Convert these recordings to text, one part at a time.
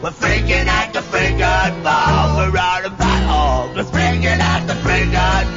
We're freaking at the freaking ball. We're out of ball. We're freaking at the freaking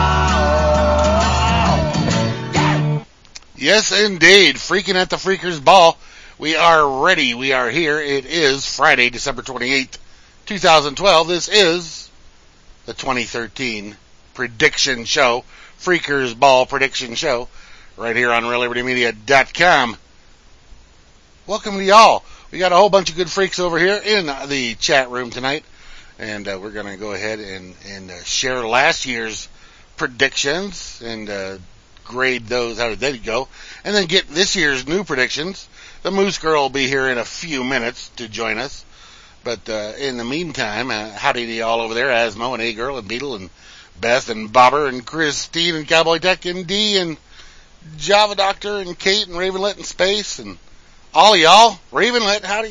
ball. Yeah. Yes, indeed. Freaking at the Freakers Ball. We are ready. We are here. It is Friday, December 28th, 2012. This is the 2013 prediction show. Freakers Ball prediction show. Right here on RealLibertyMedia.com. Welcome to y'all. We got a whole bunch of good freaks over here in the chat room tonight, and we're going to go ahead and share last year's predictions and grade those, how did they go, and then get this year's new predictions. The Moose Girl will be here in a few minutes to join us, but in the meantime, howdy to y'all over there, Asmo and A-Girl and Beetle and Beth and Bobber and Christine and Cowboy Tech and Dee and Java Doctor and Kate and Ravenlet and Space and all of y'all, Ravenlet, howdy.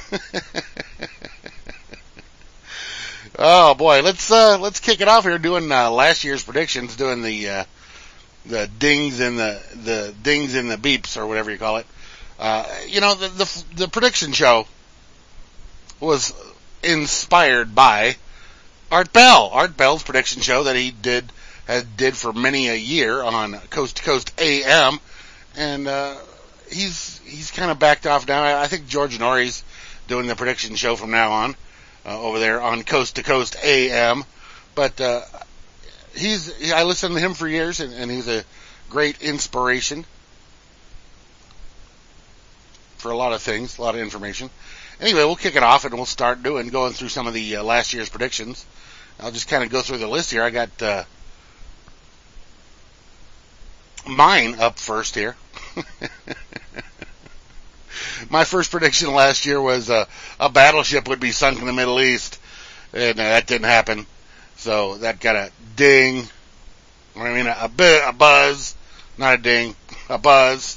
Oh boy, let's kick it off here doing last year's predictions, doing the dings and the dings and the beeps or whatever you call it. The prediction show was inspired by Art Bell. Art Bell's prediction show that he did for many a year on Coast to Coast AM, and he's kind of backed off now. I think George Norrie's doing the prediction show from now on over there on Coast to Coast AM. But I listened to him for years, and he's a great inspiration for a lot of things, a lot of information. Anyway, we'll kick it off, and we'll start going through some of the last year's predictions. I'll just kind of go through the list here. I got mine up first here. My first prediction last year was a battleship would be sunk in the Middle East, and that didn't happen. So that got a ding. I mean, a buzz, not a ding, a buzz.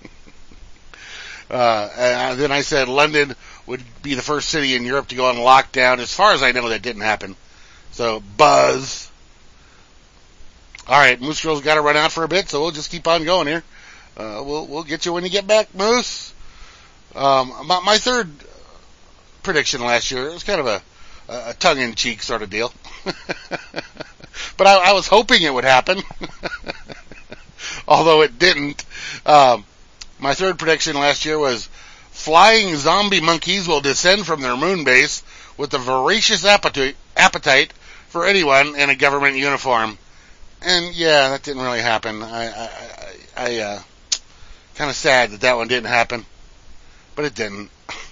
And then I said London would be the first city in Europe to go on lockdown. As far as I know, that didn't happen. So buzz. All right, Moose Girl's got to run out for a bit, so we'll just keep on going here. We'll get you when you get back, Moose. My third prediction last year, it was kind of a tongue-in-cheek sort of deal. But I was hoping it would happen. Although it didn't. My third prediction last year was flying zombie monkeys will descend from their moon base with a voracious appetite for anyone in a government uniform. And yeah, that didn't really happen. I kind of sad that one didn't happen, but it didn't.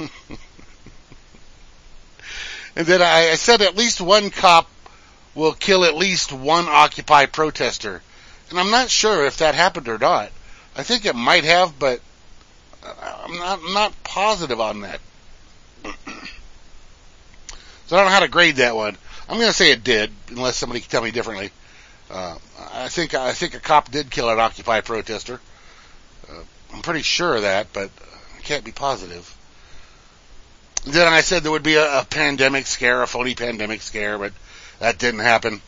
And then I said at least one cop will kill at least one Occupy protester, and I'm not sure if that happened or not. I think it might have, but I'm not positive on that. So I don't know how to grade that one. I'm going to say it did, unless somebody can tell me differently. I think a cop did kill an Occupy protester. I'm pretty sure of that, but I can't be positive. Then I said there would be a pandemic scare, a phony pandemic scare, but that didn't happen.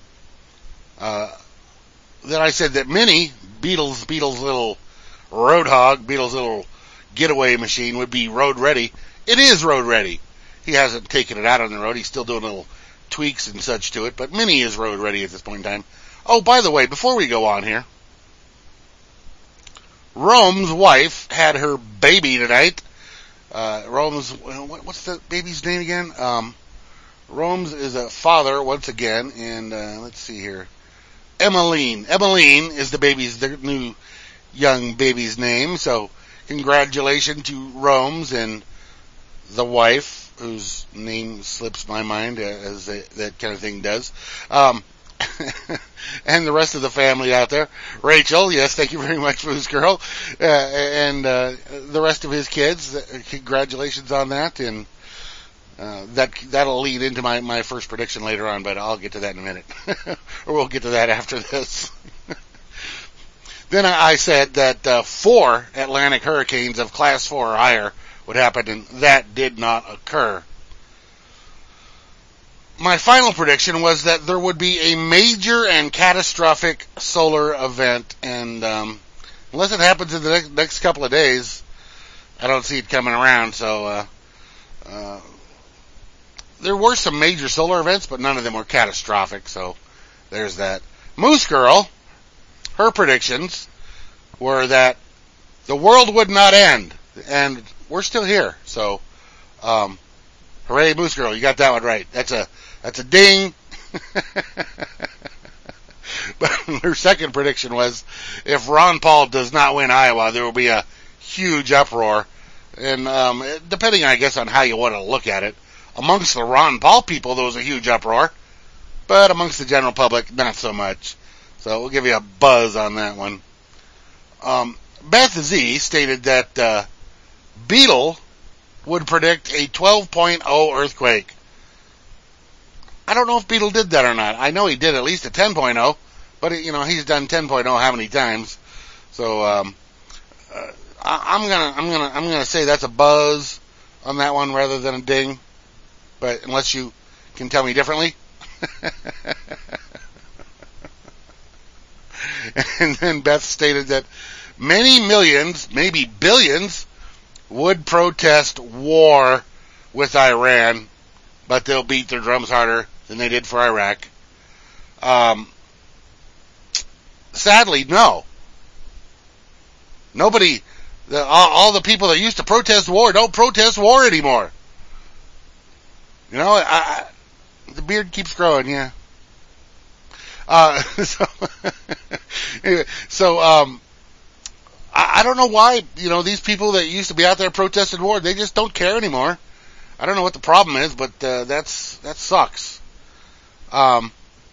Then I said that Minnie, Beetle's little roadhog, Beetle's little getaway machine would be road ready. It is road ready. He hasn't taken it out on the road. He's still doing little tweaks and such to it, but Minnie is road ready at this point in time. Oh, by the way, before we go on here, Rome's wife had her baby tonight. Rome's, what's the baby's name again? Rome's is a father once again, and let's see here. Emmeline. Emmeline is the new young baby's name, so congratulations to Rome's and the wife, whose name slips my mind as that kind of thing does. And the rest of the family out there. Rachel, yes, thank you very much, Moose Girl. And the rest of his kids, congratulations on that. And that'll lead into my first prediction later on, but I'll get to that in a minute. Or we'll get to that after this. Then I said that 4 Atlantic hurricanes of Class 4 or higher would happen, and that did not occur. My final prediction was that there would be a major and catastrophic solar event, and unless it happens in the next couple of days, I don't see it coming around. So there were some major solar events, but none of them were catastrophic, so there's that. Moose Girl, her predictions were that the world would not end, and we're still here, so, hooray, Moose Girl, you got that one right. That's a ding. But her second prediction was, if Ron Paul does not win Iowa, there will be a huge uproar. And depending, I guess, on how you want to look at it, amongst the Ron Paul people, there was a huge uproar. But amongst the general public, not so much. So we'll give you a buzz on that one. Beth Z stated that Beetle would predict a 12.0 earthquake. I don't know if Beetle did that or not. I know he did at least a 10.0, but he's done 10.0 how many times? So I'm gonna say that's a buzz on that one rather than a ding. But unless you can tell me differently. And then Beth stated that many millions, maybe billions, would protest war with Iran, but they'll beat their drums harder than they did for Iraq. Sadly, no. Nobody, all the people that used to protest war don't protest war anymore. The beard keeps growing, yeah. I don't know why, these people that used to be out there protesting war, they just don't care anymore. I don't know what the problem is, but that sucks. And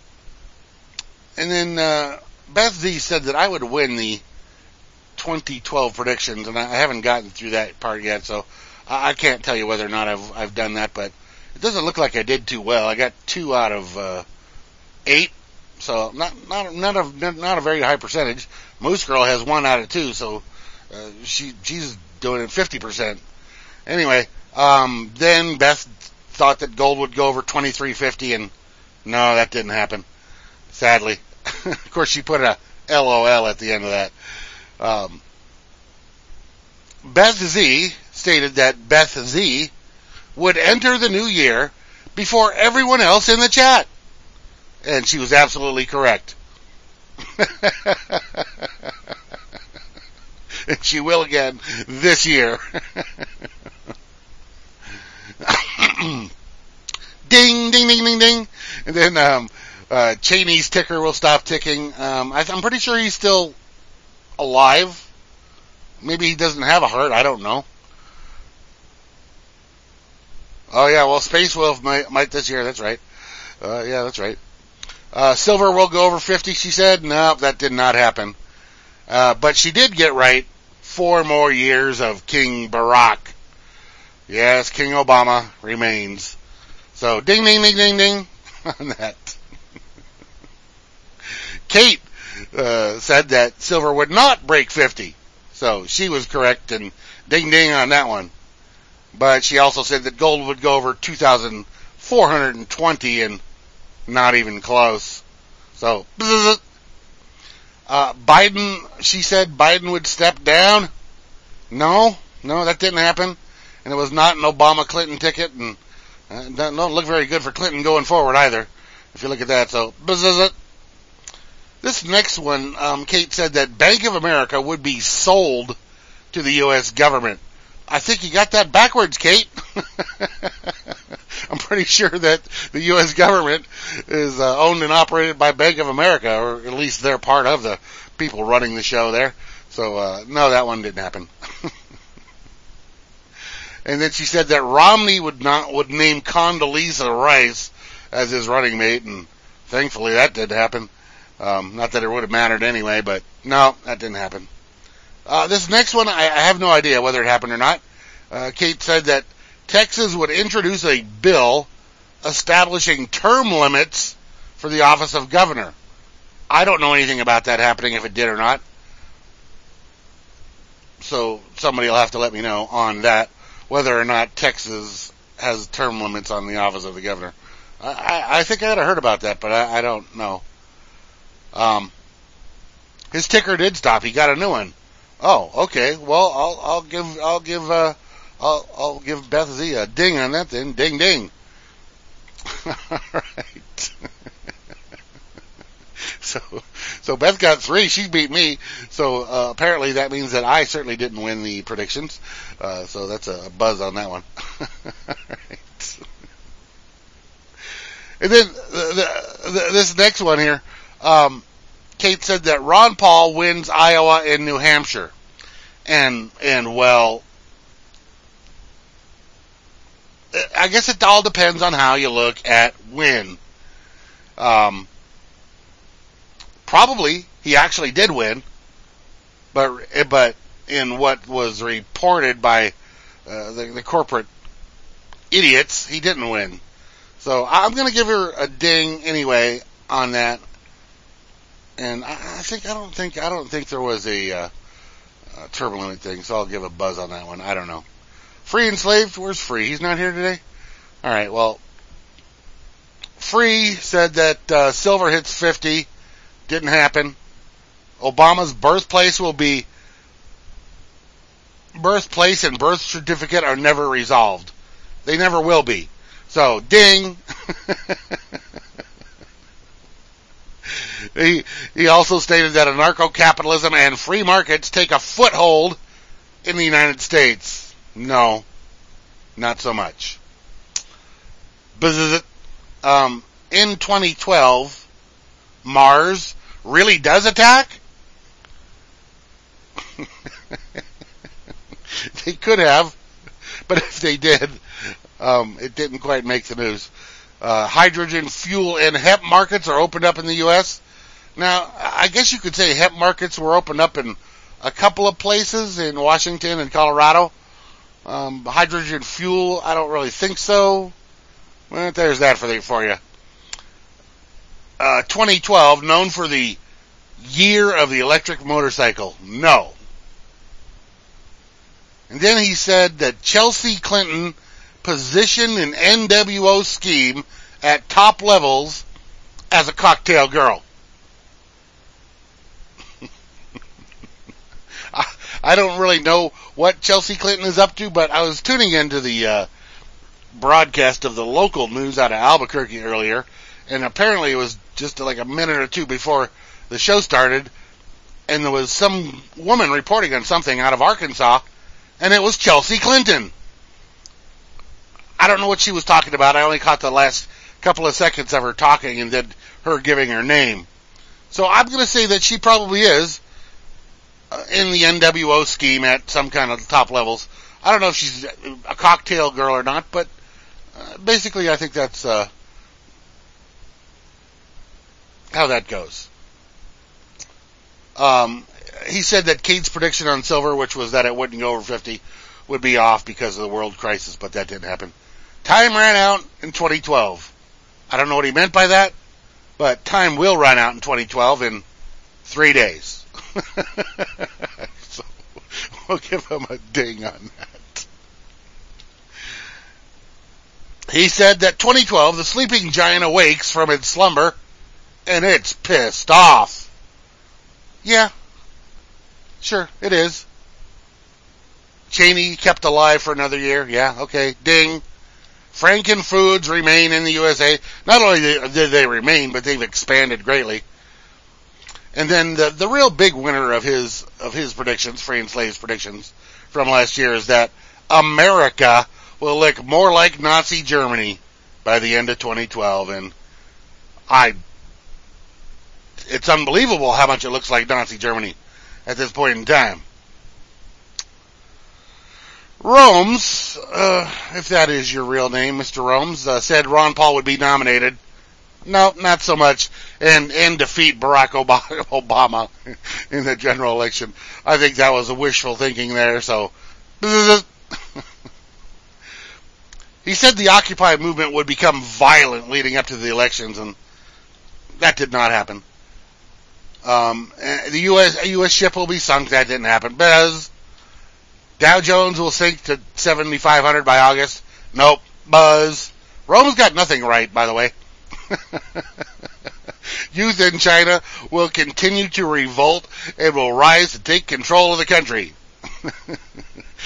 then Beth Z said that I would win the 2012 predictions, and I haven't gotten through that part yet, so I can't tell you whether or not I've done that, but it doesn't look like I did too well. I got 2 out of 8, so not a very high percentage. Moose Girl has 1 out of 2, so she's doing it 50%. Anyway, then Beth thought that gold would go over 2350, and no, that didn't happen. Sadly. Of course, she put a LOL at the end of that. Beth Z stated that Beth Z would enter the new year before everyone else in the chat. And she was absolutely correct. And she will again this year. Ding, ding, ding, ding, ding. And then Cheney's ticker will stop ticking. I'm pretty sure he's still alive. Maybe he doesn't have a heart. I don't know. Oh, yeah, well, Space Wolf might this year. That's right. Yeah, that's right. Silver will go over 50, she said. No, that did not happen. But she did get right 4 more years of King Barack. Yes, King Obama remains. So, ding, ding, ding, ding, ding on that. Kate said that silver would not break 50. So, she was correct, and ding, ding on that one. But she also said that gold would go over 2,420, and not even close. So, Biden, she said Biden would step down. No, that didn't happen. And it was not an Obama-Clinton ticket, and don't look very good for Clinton going forward either, if you look at that. So, this next one, Kate said that Bank of America would be sold to the U.S. government. I think you got that backwards, Kate. I'm pretty sure that the U.S. government is owned and operated by Bank of America, or at least they're part of the people running the show there. So, no, that one didn't happen. And then she said that Romney would name Condoleezza Rice as his running mate, and thankfully that did happen. Not that it would have mattered anyway, but no, that didn't happen. This next one, I have no idea whether it happened or not. Kate said that Texas would introduce a bill establishing term limits for the office of governor. I don't know anything about that happening, if it did or not. So somebody will have to let me know on that, whether or not Texas has term limits on the office of the governor. I think I had heard about that, but I don't know. His ticker did stop. He got a new one. Oh, okay. Well, I'll give Beth Z a ding on that then. Ding, ding. All right. So Beth got 3. She beat me. So apparently that means that I certainly didn't win the predictions. So that's a buzz on that one. All right. And then this next one here, Kate said that Ron Paul wins Iowa and New Hampshire, and well, I guess it all depends on how you look at win. Probably he actually did win, but in what was reported by the corporate idiots, he didn't win. So I'm going to give her a ding anyway on that. And I don't think there was a turbulent thing, so I'll give a buzz on that one. I don't know. Free Enslaved, where's Free? He's not here today? All right, well, Free said that silver hits 50. Didn't happen. Obama's birthplace and birth certificate are never resolved. They never will be. So, ding. He also stated that anarcho-capitalism and free markets take a foothold in the United States. No, not so much. In 2012, Mars really does attack? They could have, but if they did, it didn't quite make the news. Hydrogen fuel and hemp markets are opened up in the U.S. Now, I guess you could say hemp markets were opened up in a couple of places in Washington and Colorado. Hydrogen fuel, I don't really think so. Well, there's that for you. 2012, known for the year of the electric motorcycle. No. And then he said that Chelsea Clinton positioned an NWO scheme at top levels as a cocktail girl. I don't really know what Chelsea Clinton is up to, but I was tuning into the broadcast of the local news out of Albuquerque earlier, and apparently it was just like a minute or two before the show started, and there was some woman reporting on something out of Arkansas, and it was Chelsea Clinton. I don't know what she was talking about. I only caught the last couple of seconds of her talking and then her giving her name. So I'm going to say that she probably is in the NWO scheme at some kind of top levels. I don't know if she's a cocktail girl or not, but basically I think that's how that goes. He said that Kate's prediction on silver, which was that it wouldn't go over 50, would be off because of the world crisis, but that didn't happen. Time ran out in 2012. I don't know what he meant by that, but time will run out in 2012 in 3 days. So we'll give him a ding on that. He said that 2012, the sleeping giant awakes from its slumber, and it's pissed off. Yeah, sure, it is. Cheney kept alive for another year. Yeah, okay, ding. Franken Foods remain in the USA. Not only did they remain, but they've expanded greatly. And then the real big winner of his predictions, Free and Slave's predictions from last year, is that America will look more like Nazi Germany by the end of 2012. And it's unbelievable how much it looks like Nazi Germany at this point in time. Romes, if that is your real name, Mr. Romes, said Ron Paul would be nominated. No, not so much, and defeat Barack Obama in the general election. I think that was a wishful thinking there, so. He said the Occupy movement would become violent leading up to the elections, and that did not happen. The U.S. ship will be sunk. That didn't happen. Buzz. Dow Jones will sink to 7,500 by August. Nope. Buzz. Rome's got nothing right, by the way. Youth in China will continue to revolt and will rise to take control of the country.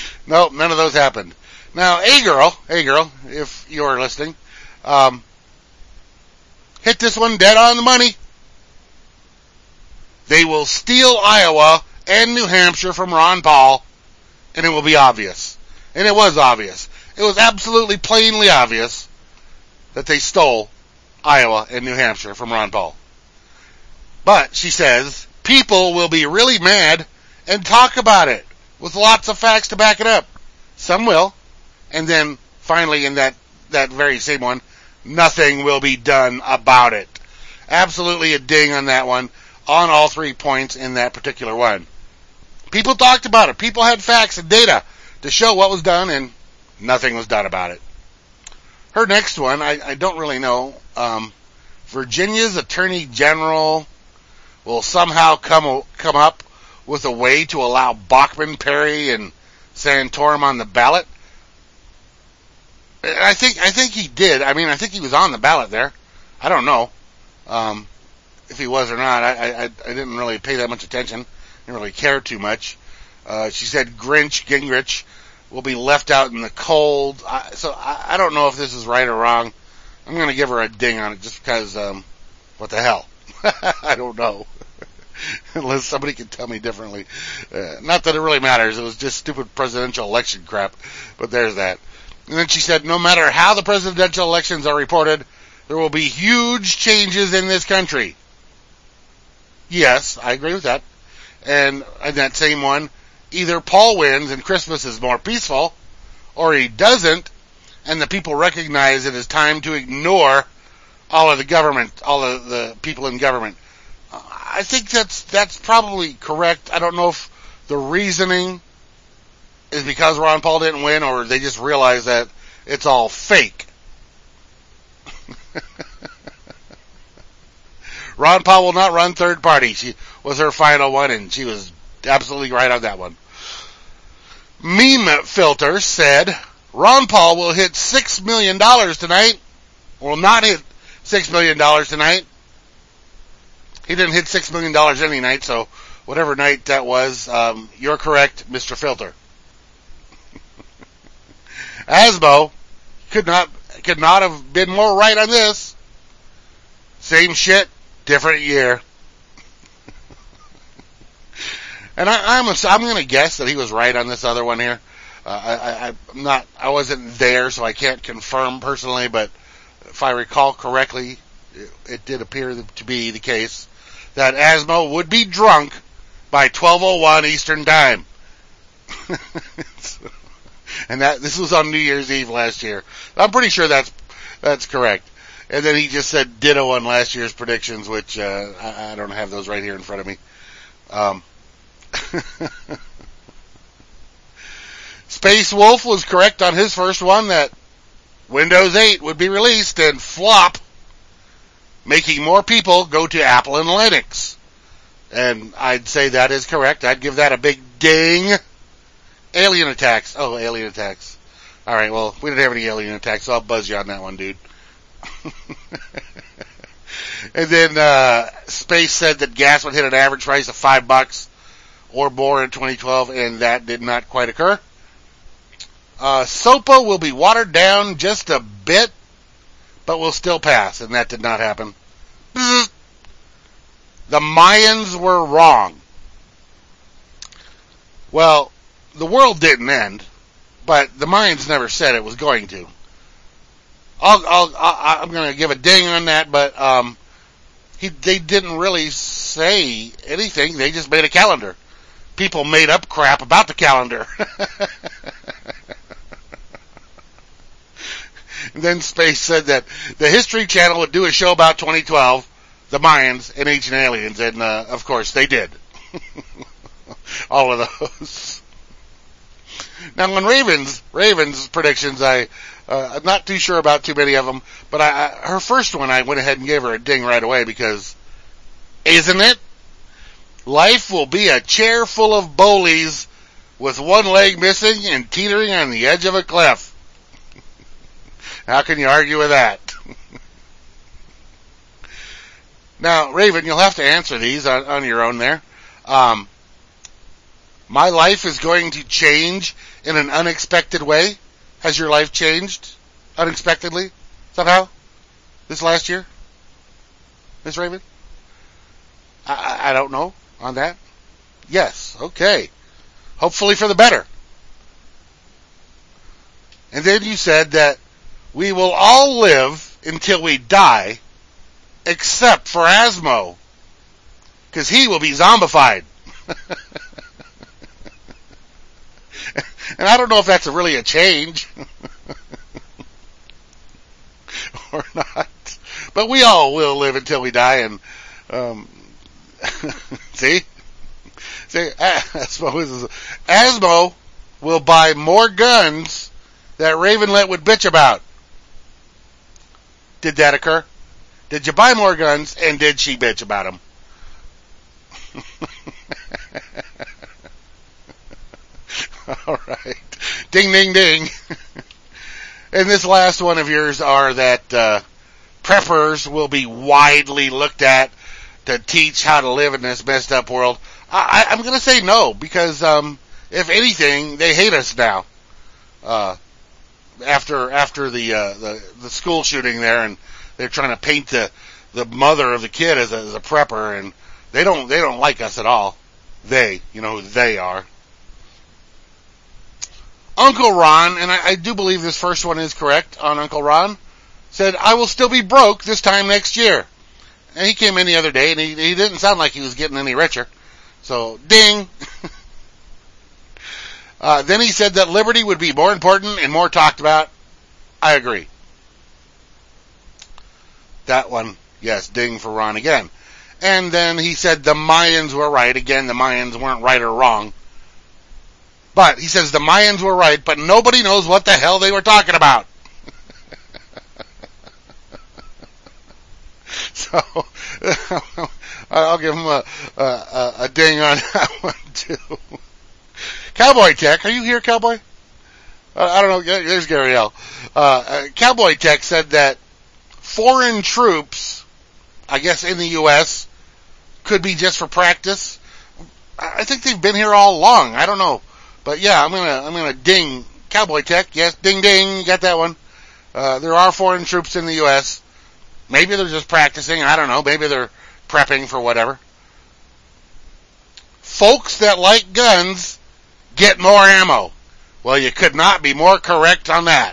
Nope, none of those happened. Now, hey girl, if you're listening, hit this one dead on the money. They will steal Iowa and New Hampshire from Ron Paul, and it will be obvious. And it was obvious. It was absolutely plainly obvious that they stole Iowa and New Hampshire from Ron Paul. But, she says, people will be really mad and talk about it with lots of facts to back it up. Some will. And then, finally, in that very same one, nothing will be done about it. Absolutely a ding on that one, on all 3 points in that particular one. People talked about it. People had facts and data to show what was done, and nothing was done about it. Her next one, I don't really know. Virginia's Attorney General will somehow come up with a way to allow Bachman, Perry, and Santorum on the ballot. I think he did. I mean, I think he was on the ballot there. I don't know if he was or not. I didn't really pay that much attention. Didn't really care too much. She said Gingrich will be left out in the cold. So I don't know if this is right or wrong. I'm going to give her a ding on it just because, what the hell? I don't know. Unless somebody can tell me differently. Not that it really matters. It was just stupid presidential election crap. But there's that. And then she said, no matter how the presidential elections are reported, there will be huge changes in this country. Yes, I agree with that. And in that same one, either Paul wins and Christmas is more peaceful, or he doesn't, and the people recognize it is time to ignore all of the government, all of the people in government. I think that's probably correct. I don't know if the reasoning is because Ron Paul didn't win, or they just realize that it's all fake. Ron Paul will not run third party. She was her final one, and she was absolutely right on that one. Meme Filter said, Ron Paul will hit $6 million tonight. Will not hit $6 million tonight. He didn't hit $6 million any night, so whatever night that was, you're correct, Mr. Filter. Asbo could not have been more right on this. Same shit, different year. And I'm going to guess that he was right on this other one here. I wasn't there, so I can't confirm personally, but if I recall correctly, it did appear to be the case that Asmo would be drunk by 12:01 Eastern Time. And this was on New Year's Eve last year. I'm pretty sure that's correct. And then he just said ditto on last year's predictions, which I don't have those right here in front of me. Space Wolf was correct on his first one that Windows 8 would be released and flop, making more people go to Apple and Linux. And I'd say that is correct. I'd give that a big ding. Alien attacks. Oh, alien attacks. Alright, well, we didn't have any alien attacks, so I'll buzz you on that one, dude. And then Space said that gas would hit an average price of $5 or more in 2012, and that did not quite occur. SOPA will be watered down just a bit, but will still pass, and that did not happen. The Mayans were wrong. Well, the world didn't end, but the Mayans never said it was going to. I'm going to give a ding on that, but they didn't really say anything. They just made a calendar. People made up crap about the calendar. And then Space said that the History Channel would do a show about 2012, the Mayans, and Ancient Aliens, and of course they did. All of those. Now on Raven's predictions, I'm not too sure about too many of them, but her first one I went ahead and gave her a ding right away because, isn't it? Life will be a chair full of bowlies with one leg missing and teetering on the edge of a cliff. How can you argue with that? Now, Raven, you'll have to answer these on your own there. My life is going to change in an unexpected way. Has your life changed unexpectedly somehow this last year? Miss Raven? I don't know on that. Yes, okay. Hopefully for the better. And then you said that we will all live until we die, except for Asmo, because he will be zombified. And I don't know if that's really a change or not, but we all will live until we die. And see, Asmo will buy more guns that Ravenlet would bitch about. Did that occur? Did you buy more guns, and did she bitch about them? All right. Ding, ding, ding. And this last one of yours are that preppers will be widely looked at to teach how to live in this messed up world. I'm going to say no, because if anything, they hate us now. After the school shooting there, and they're trying to paint the mother of the kid as a prepper, and they don't like us at all. They, you know who they are. Uncle Ron, and I do believe this first one is correct on Uncle Ron, said, I will still be broke this time next year. And he came in the other day, and he didn't sound like he was getting any richer. So, ding. Then he said that liberty would be more important and more talked about. I agree. That one, yes, ding for Ron again. And then he said the Mayans were right. Again, the Mayans weren't right or wrong. But he says the Mayans were right, but nobody knows what the hell they were talking about. So, I'll give him a ding on that one, too. Cowboy Tech, are you here, Cowboy? I don't know, there's Gary L. Cowboy Tech said that foreign troops, I guess in the U.S., could be just for practice. I think they've been here all along. I don't know. But yeah, I'm gonna ding Cowboy Tech. Yes, ding ding, you got that one. There are foreign troops in the U.S. Maybe they're just practicing. I don't know. Maybe they're prepping for whatever. Folks that like guns get more ammo. Well, you could not be more correct on that.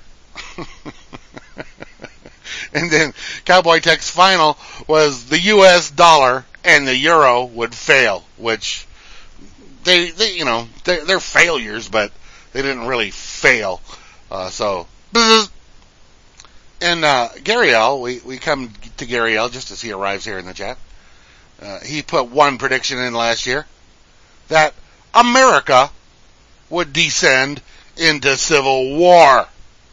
And then Cowboy Tech's final was the U.S. dollar and the euro would fail, which they're failures, but they didn't really fail. And Gary L., we come to Gary L. just as he arrives here in the chat. He put one prediction in last year, that America would descend into civil war.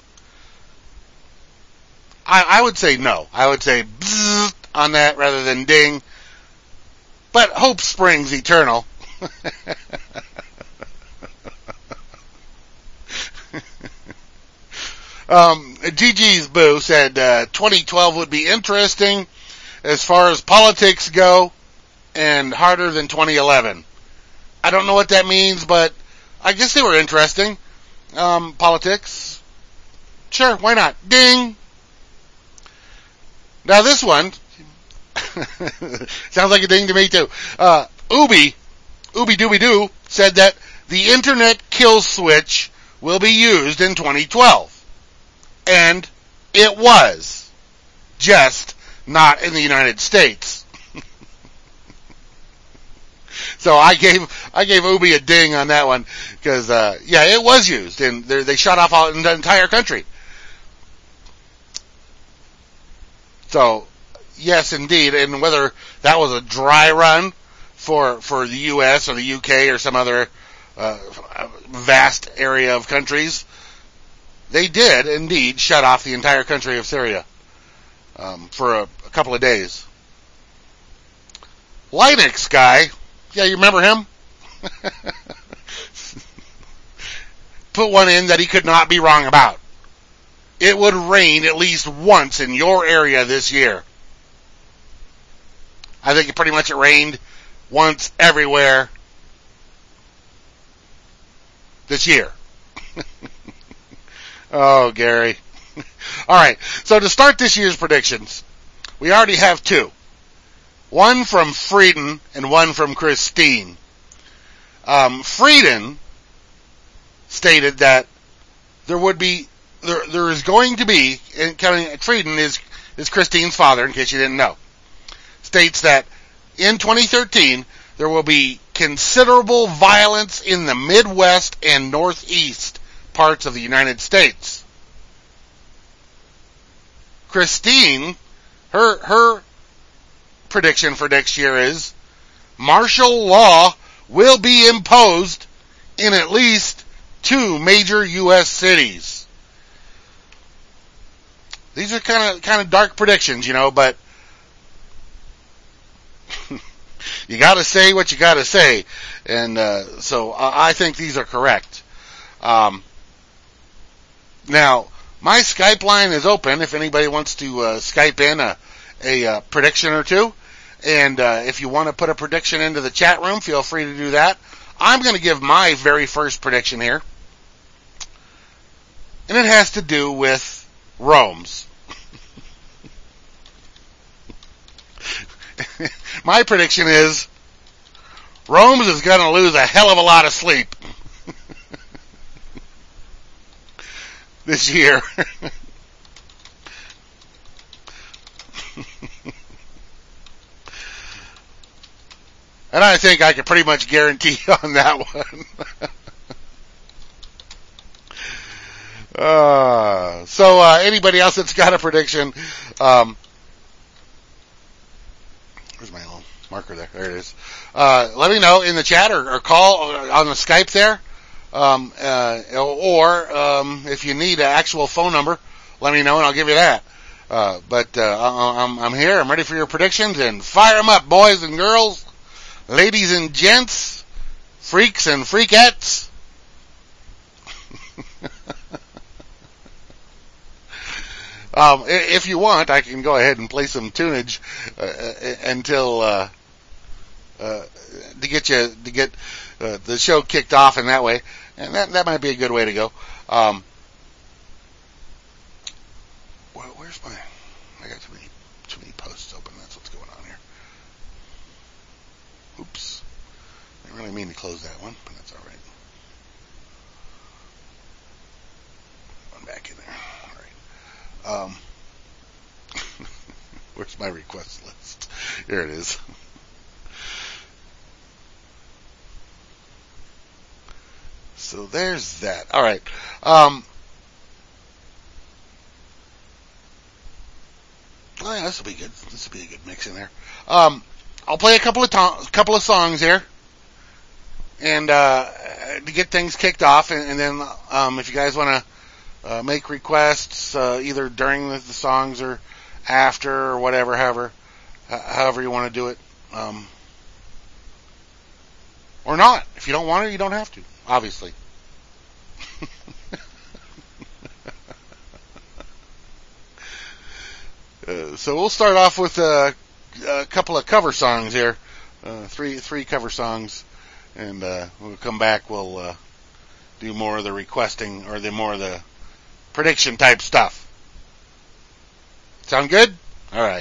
I would say no. I would say bzzz on that rather than ding. But hope springs eternal. GG's Boo said 2012 would be interesting as far as politics go and harder than 2011. I don't know what that means, but I guess they were interesting. Politics. Sure, why not? Ding! Now this one sounds like a ding to me too. Ooby Dooby Doo said that the internet kill switch will be used in 2012. And it was. Just not in the United States. So I gave Ooby a ding on that one because it was used and they shut off all in the entire country. So yes, indeed, and whether that was a dry run for the U.S. or the U.K. or some other vast area of countries, they did indeed shut off the entire country of Syria for a couple of days. Linux guy. Yeah, you remember him? Put one in that he could not be wrong about. It would rain at least once in your area this year. I think pretty much it rained once everywhere this year. Oh, Gary. All right, so to start this year's predictions, we already have two. one from Frieden and one from Christine. Frieden stated that there is going to be, and Frieden is Christine's father, in case you didn't know, states that in 2013 there will be considerable violence in the Midwest and Northeast parts of the United States. Christine, her prediction for next year is martial law will be imposed in at least 2 major U.S. cities. These are kind of dark predictions, but you gotta say what you gotta say. And so I think these are correct. Now, my Skype line is open if anybody wants to Skype in a prediction or two. And if you want to put a prediction into the chat room, feel free to do that. I'm going to give my very first prediction here. And it has to do with Rome's. My prediction is Rome's is going to lose a hell of a lot of sleep this year. And I think I can pretty much guarantee on that one. So anybody else that's got a prediction, where's my little marker there? There it is. Let me know in the chat or call on the Skype there. Or if you need an actual phone number, let me know and I'll give you that. But I'm here. I'm ready for your predictions, and fire them up, boys and girls, ladies and gents, freaks and freakettes. If you want, I can go ahead and play some tunage until to get the show kicked off in that way, and that might be a good way to go. Where's my? I got too many posts open. That's what's going on here. Oops, I didn't really mean to close that one, but that's all right. One back in there. All right. Where's my request list? Here it is. So there's that. All right. Oh yeah, this will be good. This will be a good mix in there. I'll play a couple of songs here, and to get things kicked off, and then if you guys want to make requests either during the songs or after or whatever, however you want to do it, or not. If you don't want to, you don't have to. Obviously. So we'll start off with a couple of cover songs here, three cover songs, and we'll come back. We'll do more of the requesting or more of the prediction type stuff. Sound good? All right.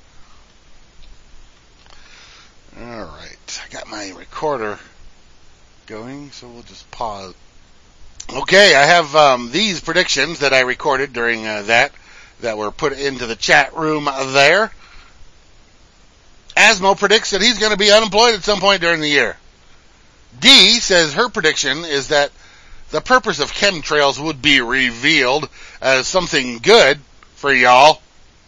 All right. I got my recorder going, so we'll just pause. Okay, I have these predictions that I recorded during that were put into the chat room there. Asmo predicts that he's going to be unemployed at some point during the year. D says her prediction is that the purpose of chemtrails would be revealed as something good for y'all.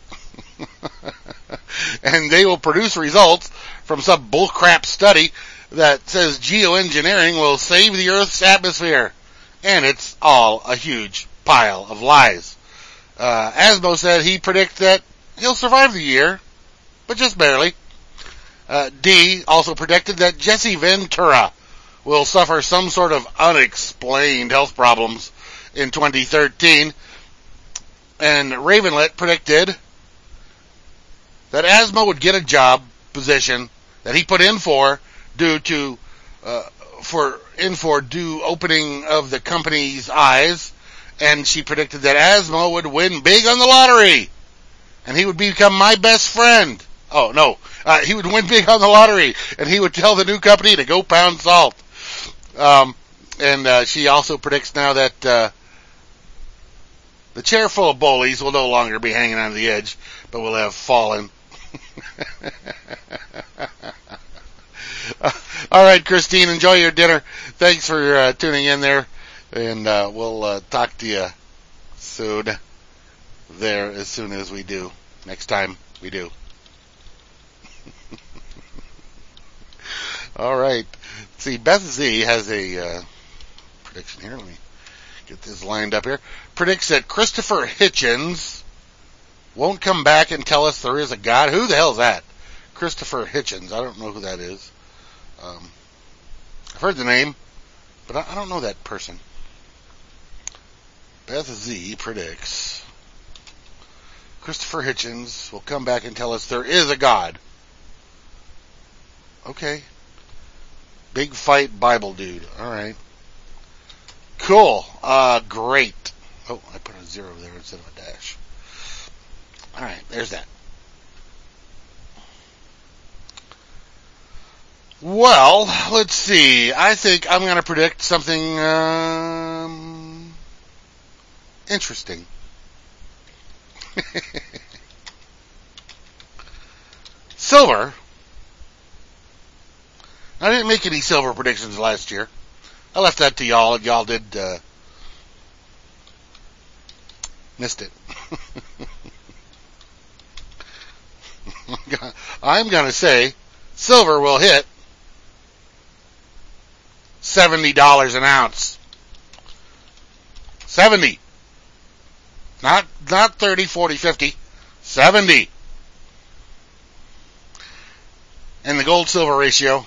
And they will produce results from some bullcrap study that says geoengineering will save the Earth's atmosphere. And it's all a huge pile of lies. Asmo said he predicts that he'll survive the year, but just barely. D also predicted that Jesse Ventura will suffer some sort of unexplained health problems in 2013. And Ravenlet predicted that Asmo would get a job position that he put in for due opening of the company's eyes, and she predicted that Asmo would win big on the lottery, and he would become my best friend. Oh, no. He would win big on the lottery, and he would tell the new company to go pound salt. And she also predicts now that the chair full of bullies will no longer be hanging on the edge, but will have fallen. All right, Christine, enjoy your dinner. Thanks for tuning in there, and we'll talk to you soon there as soon as we do. Next time we do. All right. See, Beth Z has a prediction here. Let me get this lined up here. Predicts that Christopher Hitchens won't come back and tell us there is a God. Who the hell is that? Christopher Hitchens. I don't know who that is. I've heard the name, but I don't know that person. Beth Z predicts Christopher Hitchens will come back and tell us there is a God. Okay. Big fight Bible dude. All right. Cool. Great. Oh, I put a 0 there instead of a dash. All right, there's that. Well, let's see. I think I'm going to predict something interesting. Silver. I didn't make any silver predictions last year. I left that to y'all, and y'all did missed it. I'm going to say silver will hit $70 an ounce. 70. Not 30, 40, 50. 70. And the gold silver ratio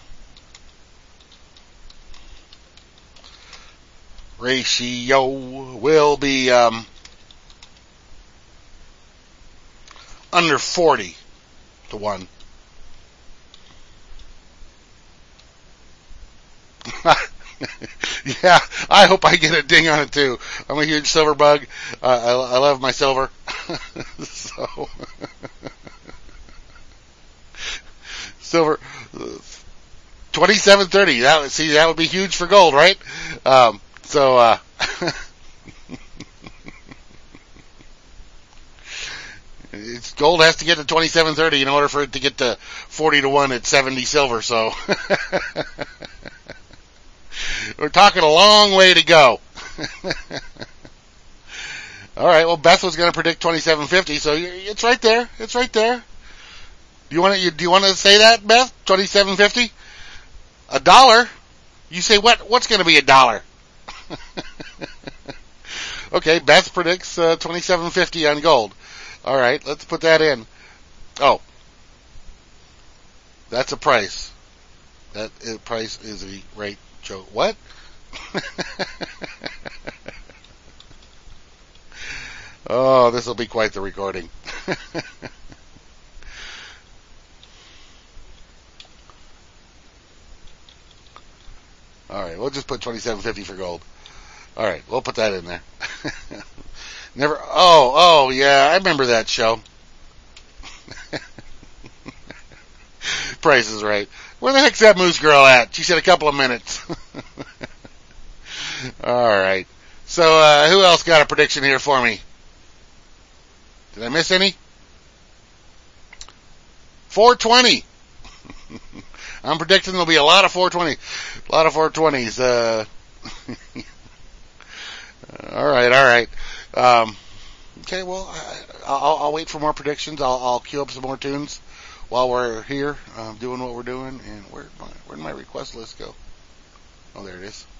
will be under 40 to 1. Yeah, I hope I get a ding on it too. I'm a huge silver bug. I love my silver. So silver 27.30. That would be huge for gold, right? Gold has to get to 27.30 in order for it to get to 40 to 1 at 70 silver. So we're talking a long way to go. All right. Well, Beth was going to predict 27.50, so it's right there. It's right there. Do you want to say that, Beth? 27.50? $1? You say what's going to be $1? Okay, Beth predicts 27.50 on gold. All right, let's put that in. Oh, that's a price. That price is a right joke. What? Oh, this will be quite the recording. All right, we'll just put 27.50 for gold. All right, we'll put that in there. Never. Oh, yeah, I remember that show. Price is Right. Where the heck's that moose girl at? She said a couple of minutes. All right. So, who else got a prediction here for me? Did I miss any? 420. I'm predicting there'll be a lot of 420. A lot of 420s. All right. Okay, well, I'll wait for more predictions. I'll queue up some more tunes while we're here doing what we're doing. And where'd my request list go? Oh, there it is.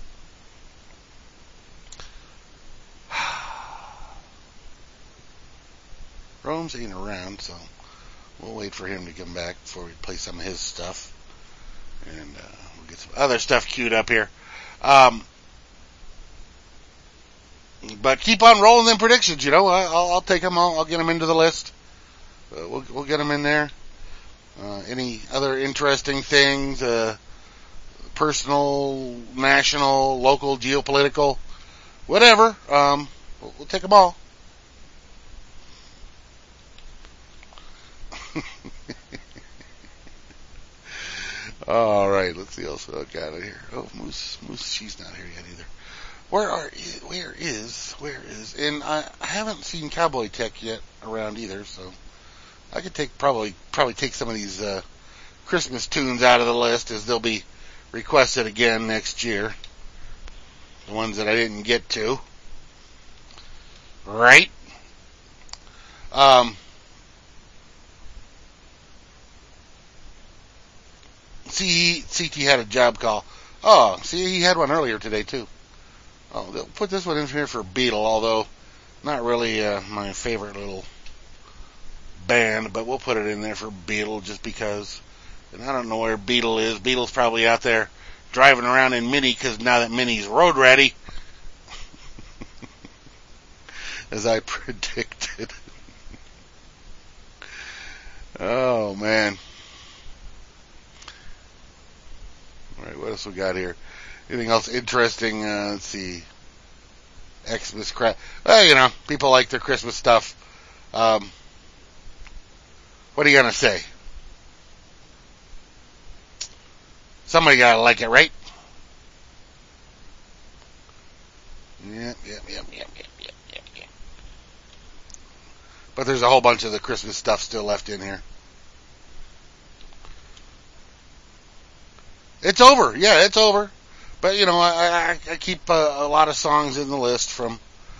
Rome's ain't around, so we'll wait for him to come back before we play some of his stuff. And we'll get some other stuff queued up here. But keep on rolling them predictions, you know. I'll take them. I'll get them into the list. We'll get them in there. Any other interesting things? Personal, national, local, geopolitical, whatever. We'll take them all. All right, let's see what else I got here. Oh, Moose, she's not here yet either. Where is? And I haven't seen Cowboy Tech yet around either, so I could probably take some of these Christmas tunes out of the list, as they'll be requested again next year. The ones that I didn't get to. Right? CT had a job call. Oh, see, he had one earlier today, too. Oh, they'll put this one in here for Beetle, although not really my favorite little band, but we'll put it in there for Beetle just because. And I don't know where Beetle is. Beetle's probably out there driving around in Mini, because now that Mini's road ready, as I predicted. Oh, man. All right, what else we got here? Anything else interesting? Let's see. Xmas crap. Well, people like their Christmas stuff. What are you going to say? Somebody got to like it, right? Yep. But there's a whole bunch of the Christmas stuff still left in here. It's over. Yeah, it's over. But, I keep a lot of songs in the list from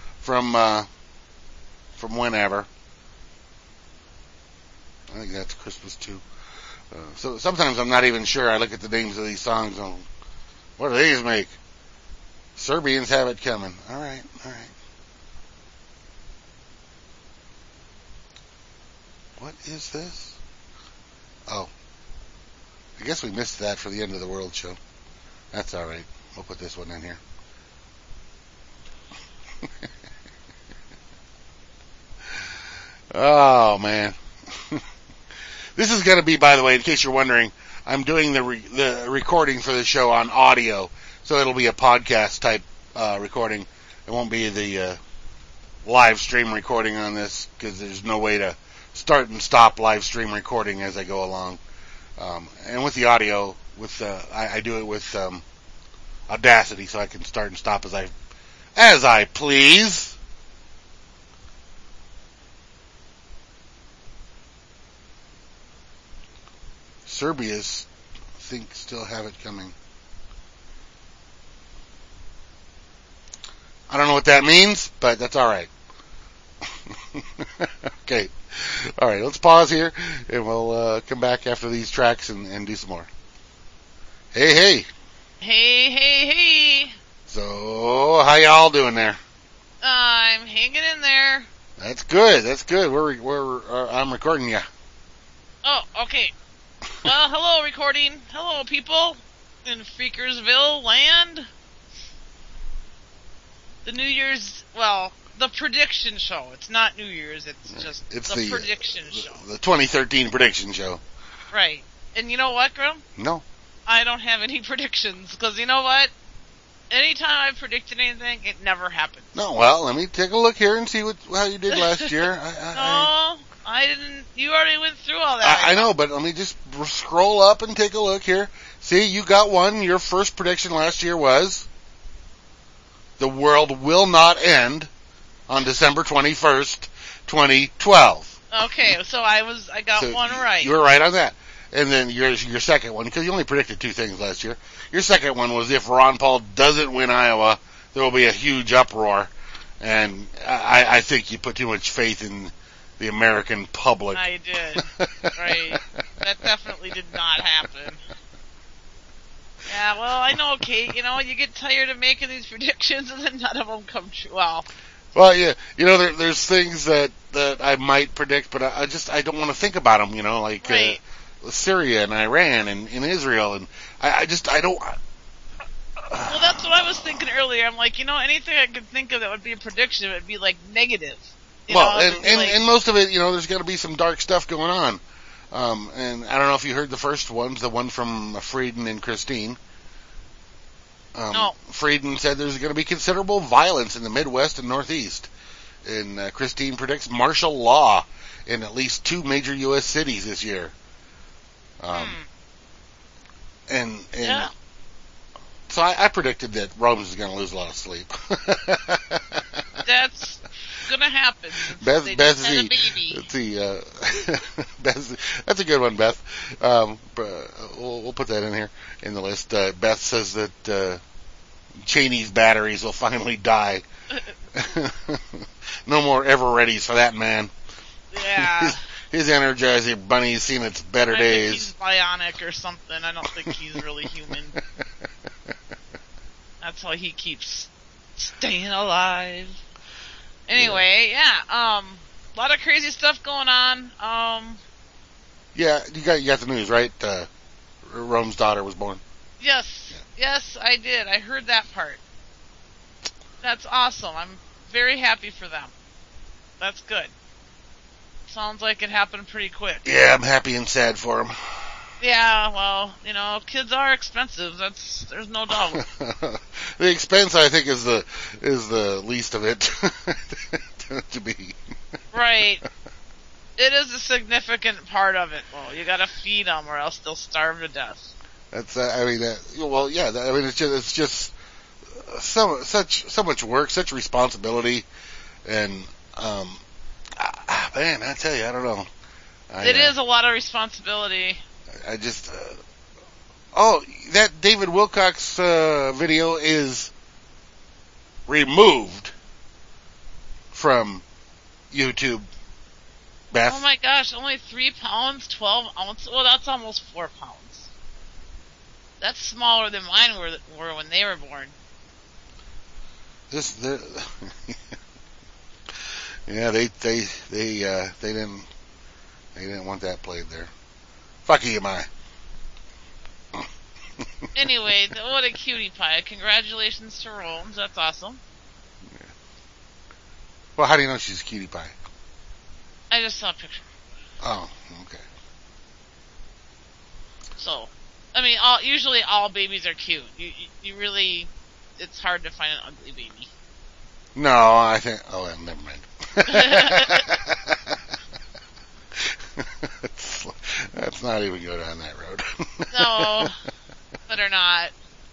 whenever. I think that's Christmas too. So sometimes I'm not even sure. I look at the names of these songs and what do these make? Serbians Have It Coming. All right. What is this? Oh. I guess we missed that for the End of the World show. That's all right. We'll put this one in here. Oh, man. This is going to be, by the way, in case you're wondering, I'm doing the recording for the show on audio, so it'll be a podcast type recording. It won't be the live stream recording on this, because there's no way to start and stop live stream recording as I go along. And with the audio, I do it with Audacity, so I can start and stop as I please. Serbia's, I think, still have it coming. I don't know what that means, but that's all right. Okay. All right, let's pause here, and we'll come back after these tracks and do some more. Hey. Hey. So, how y'all doing there? I'm hanging in there. That's good. I'm recording ya. Oh, okay. Well, hello, recording. Hello, people in Freakersville land. The New Year's, the prediction show. It's not New Year's, it's just the prediction show. The 2013 prediction show. Right. And you know what, Grum? No. I don't have any predictions, because you know what? Anytime I've predicted anything, it never happens. No, well, let me take a look here and see how you did last year. I didn't. You already went through all that. I know, but let me just scroll up and take a look here. See, you got one. Your first prediction last year was the world will not end on December 21st, 2012. Okay, so I got one right. You were right on that. And then your second one, because you only predicted two things last year. Your second one was if Ron Paul doesn't win Iowa, there will be a huge uproar. And I think you put too much faith in the American public. I did. Right. That definitely did not happen. Yeah, well, I know, Kate. You get tired of making these predictions and then none of them come true. Well, yeah. There's things that I might predict, but I don't want to think about them, like right. Syria and Iran and Israel, and I don't. Well, that's what I was thinking earlier. I'm like, anything I could think of that would be a prediction, it would be like negative. And most of it, there's got to be some dark stuff going on. And I don't know if you heard the first ones, the one from Frieden and Christine. No. Frieden said there's going to be considerable violence in the Midwest and Northeast. And Christine predicts martial law in at least 2 major U.S. cities this year. And Yeah. so I predicted that Rome's is going to lose a lot of sleep. That's gonna happen. Beth, They Beth just had a Z. baby. Let's see, Beth, that's a good one, Beth. We'll put that in here in the list. Beth says that Cheney's batteries will finally die. No more ever-readies for that man. Yeah. His Energizer Bunny's seen its better I days. think he's bionic or something. I don't think he's really human. That's how he keeps staying alive. Anyway, yeah, a lot of crazy stuff going on. Yeah, you got the news, right? Rome's daughter was born. Yes, I did. I heard that part. That's awesome. I'm very happy for them. That's good. Sounds like it happened pretty quick. Yeah, I'm happy and sad for him. Yeah, well, kids are expensive. There's no doubt. The expense, I think, is the least of it to be. Right. It is a significant part of it. Well, you gotta feed them or else they'll starve to death. That's, it's just so much work, such responsibility, and, man, I tell you, I don't know. It is a lot of responsibility. I just, that David Wilcox video is removed from YouTube. Beth. Oh my gosh, only 3 pounds, 12 ounces. Well, that's almost 4 pounds. That's smaller than mine were when they were born. Yeah, they didn't want that played there. Fuck EMI. Anyway, what a cutie pie. Congratulations to Rome's. That's awesome. Yeah. Well, how do you know she's a cutie pie? I just saw a picture. Oh, okay. So, I mean, usually all babies are cute. You really, it's hard to find an ugly baby. No, I think, never mind. Let's not even go down that road. No, better not.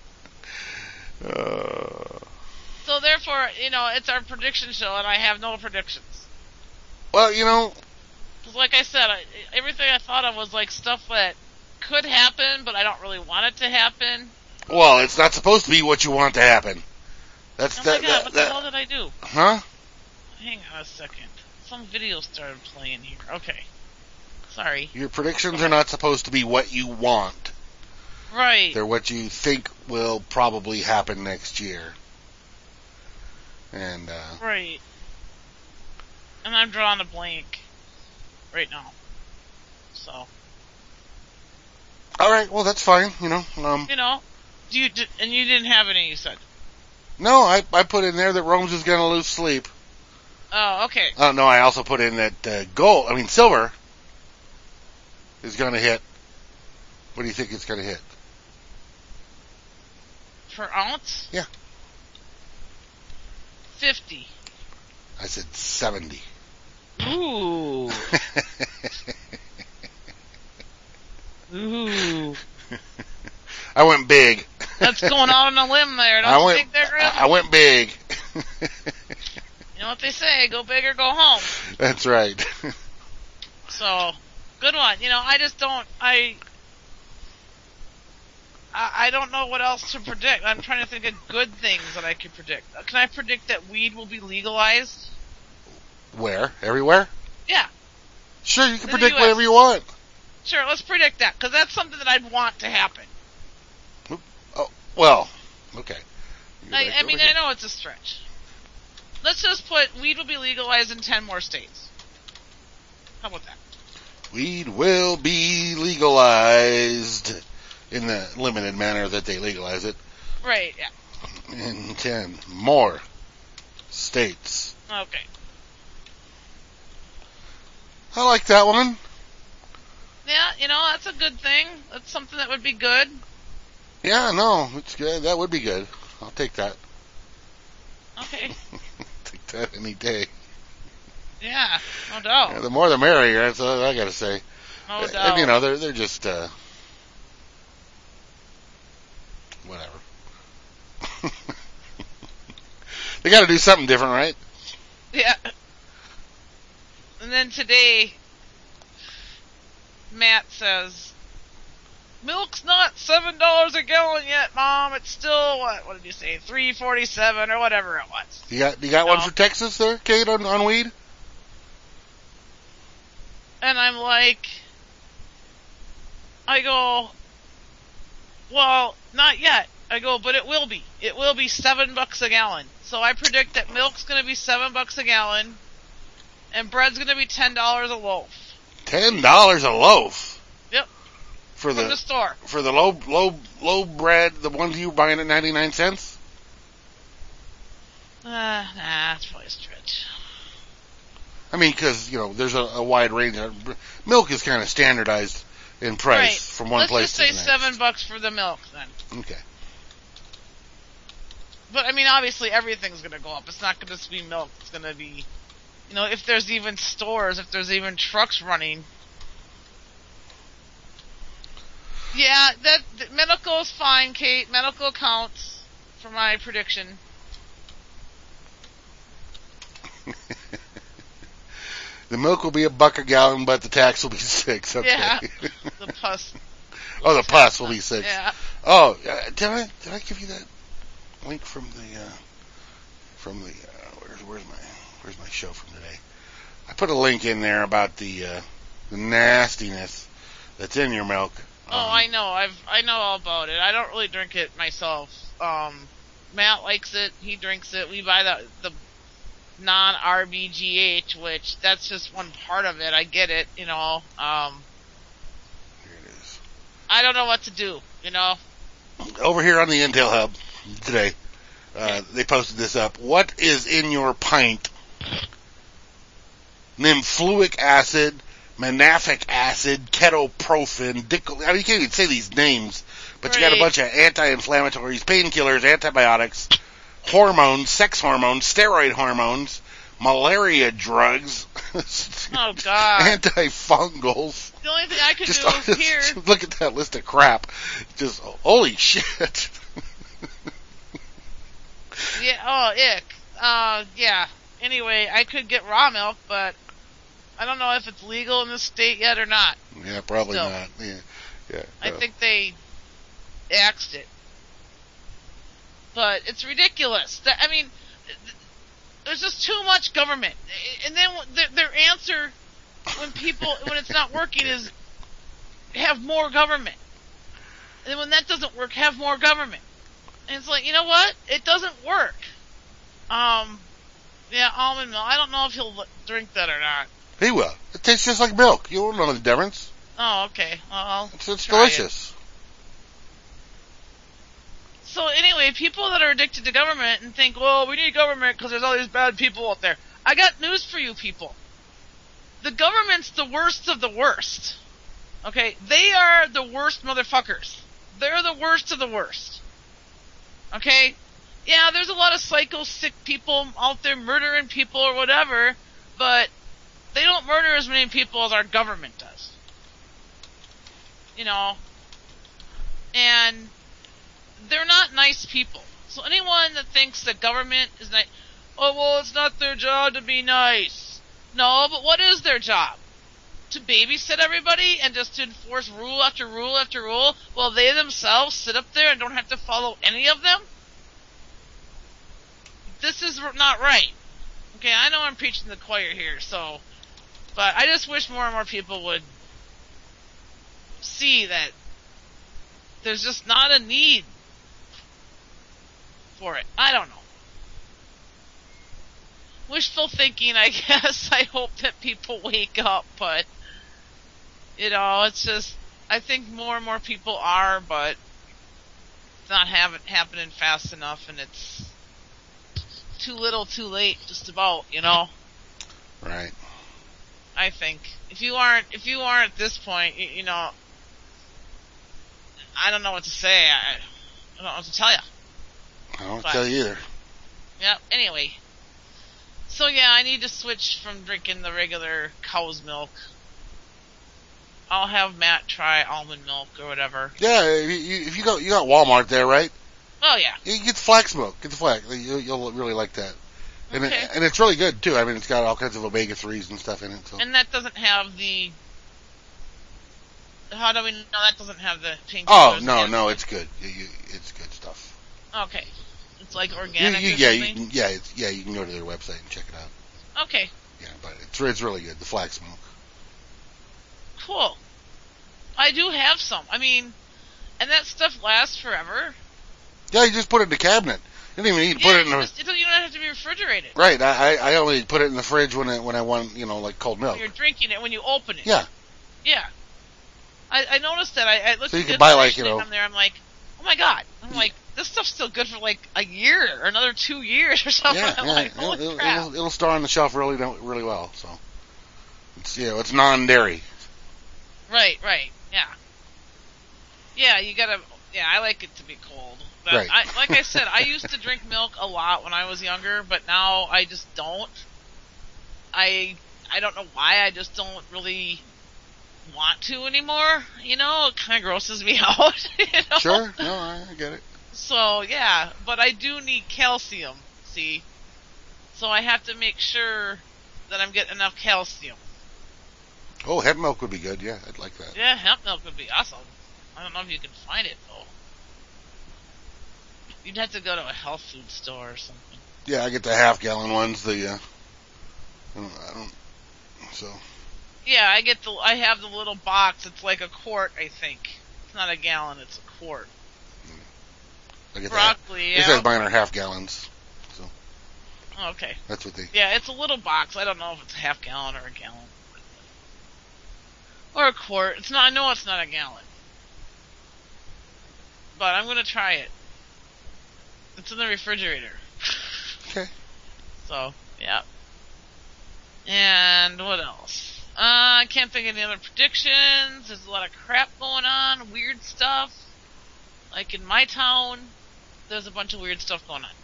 So therefore, it's our prediction show, and I have no predictions. Well, Because like I said, everything I thought of was like stuff that could happen, but I don't really want it to happen. Well, it's not supposed to be what you want to happen. That's Oh my God, what the hell did I do? Huh? Hang on a second. Some video started playing here. Okay. Sorry. Your predictions are not supposed to be what you want. Right. They're what you think will probably happen next year. And, Right. And I'm drawing a blank right now. So. Alright, well that's fine, and you didn't have any, you said? No, I put in there that Rome's is gonna lose sleep. Oh, okay. No, I also put in that silver is gonna hit. What do you think it's gonna hit? Per ounce? Yeah. 50. I said 70. Ooh. Ooh. I went big. That's going out on a limb there. Don't you think there, Grim? I went big. You know what they say, go big or go home. That's right. So, good one. I just don't, I don't know what else to predict. I'm trying to think of good things that I could predict. Can I predict that weed will be legalized? Where? Everywhere? Yeah. Sure, you can In the predict US. whatever you want. Sure, let's predict that, because that's something that I'd want to happen. Oh, well, okay. I mean, I know it's a stretch. Let's just put weed will be legalized in 10 more states. How about that? Weed will be legalized in the limited manner that they legalize it Right, yeah. in 10 more states. Okay. I like that one. Yeah, that's a good thing. That's something that would be good. Yeah, no, it's good. That would be good. I'll take that. Okay. Take that any day. Yeah, no doubt. Yeah, the more the merrier, that's all I gotta say. No doubt. And, they're just, whatever. They gotta do something different, right? Yeah. And then today, Matt says, milk's not $7 a gallon yet, Mom. It's still, what did you say, $3.47 or whatever it was. You got one for Texas there, Kate, on weed? And I'm like, I go, well, not yet. I go, but it will be. It will be $7 a gallon. So I predict that milk's going to be $7 a gallon, and bread's going to be $10 a loaf. $10 a loaf. Yep. From the store. For the low bread, the ones you were buying at 99 cents? Nah, that's probably a stretch. I mean, because, there's a wide range. Milk is kind of standardized in price from one place to the next. Let's just say $7 for the milk, then. Okay. But, I mean, obviously everything's going to go up. It's not going to just be milk. It's going to be, if there's even stores, if there's even trucks running. Yeah, that medical is fine, Kate. Medical counts for my prediction. The milk will be $1 a gallon, but the tax will be $6. Okay. Yeah. The pus. Oh, the pus will be $6. Yeah. Oh, did I give you that link from the where's my show from today? I put a link in there about the nastiness that's in your milk. I know. I know all about it. I don't really drink it myself. Matt likes it. He drinks it. We buy the non-RBGH, which that's just one part of it. I get it. Here it is. I don't know what to do. Over here on the Intel Hub today, they posted this up. What is in your pint? Nymphoic acid, manafic acid, ketoprofen, I mean, you can't even say these names, but you got a bunch of anti-inflammatories, painkillers, antibiotics, hormones, sex hormones, steroid hormones, malaria drugs, oh God, antifungals. The only thing I could do here. Look at that list of crap. Just holy shit. Yeah. Oh, ick. Yeah. Anyway, I could get raw milk, but I don't know if it's legal in this state yet or not. Yeah, probably not. Yeah. I think they axed it. But it's ridiculous. I mean, there's just too much government. And then their answer when it's not working is have more government. And when that doesn't work, have more government. And it's like, you know what? It doesn't work. Yeah, almond milk. I don't know if he'll drink that or not. He will. It tastes just like milk. You won't know the difference. Oh, okay. Well, it's delicious. So anyway, people that are addicted to government and think, well, we need government because there's all these bad people out there. I got news for you people. The government's the worst of the worst. Okay? They are the worst motherfuckers. They're the worst of the worst. Okay? Yeah, there's a lot of psycho sick people out there murdering people or whatever, but they don't murder as many people as our government does. And they're not nice people. So anyone that thinks that government is nice, oh, well, it's not their job to be nice. No, but what is their job? To babysit everybody and just to enforce rule after rule after rule while they themselves sit up there and don't have to follow any of them? This is not right. Okay, I know I'm preaching to the choir here, but I just wish more and more people would see that there's just not a need for it. I don't know. Wishful thinking, I guess. I hope that people wake up, but, it's just, I think more and more people are, but it's not happening fast enough, and it's too little too late, just about, Right. I think. If you aren't at this point, I don't know what to say. I don't know what to tell you. I don't tell you either. Yeah, anyway. So yeah, I need to switch from drinking the regular cow's milk. I'll have Matt try almond milk or whatever. Yeah, if you got Walmart there, right? Oh yeah. You get the flax milk. Get the flax. You'll really like that. And, Okay. and it's really good too. I mean, it's got all kinds of omega-3s and stuff in it. So. And that doesn't have the. How do we know that doesn't have the pink? Oh no, it's good. It's good stuff. Okay, it's like organic. You can go to their website and check it out. Okay. Yeah, but it's really good. The flax milk. Cool. I do have some. I mean, and that stuff lasts forever. Yeah, you just put it in the cabinet. You don't even need to put it in the. You don't have to be refrigerated. Right. I only put it in the fridge when I want like cold milk. When you're drinking it when you open it. Yeah. Yeah. I noticed that. I looked So you at could the buy like on there. I'm like, oh my god. I'm like, this stuff's still good for like a year or another 2 years or something. Yeah, I'm like, holy crap. It'll store on the shelf really well. So it's non-dairy. Right. Yeah. Yeah, you gotta. Yeah, I like it to be cold. But Right. Like I said, I used to drink milk a lot when I was younger, but now I just don't. I don't know why. I just don't really want to anymore. You know, it kind of grosses me out. You know? Sure. No, I get it. So yeah, but I do need calcium. See, so I have to make sure that I'm getting enough calcium. Oh, hemp milk would be good. Yeah, I'd like that. Yeah, hemp milk would be awesome. I don't know if you can find it though. You'd have to go to a health food store or something. Yeah, I get the half-gallon ones. I don't. So. Yeah, I have the little box. It's like a quart, I think. It's not a gallon. It's a quart. I get Broccoli. These guys mine are half gallons. So. Okay. That's what they. Yeah, it's a little box. I don't know if it's a half gallon or a gallon. Or a quart. It's not. I know it's not a gallon. But I'm gonna try it. It's in the refrigerator. Okay. So, yeah. And what else? I can't think of any other predictions. There's a lot of crap going on, weird stuff. Like in my town, there's a bunch of weird stuff going on.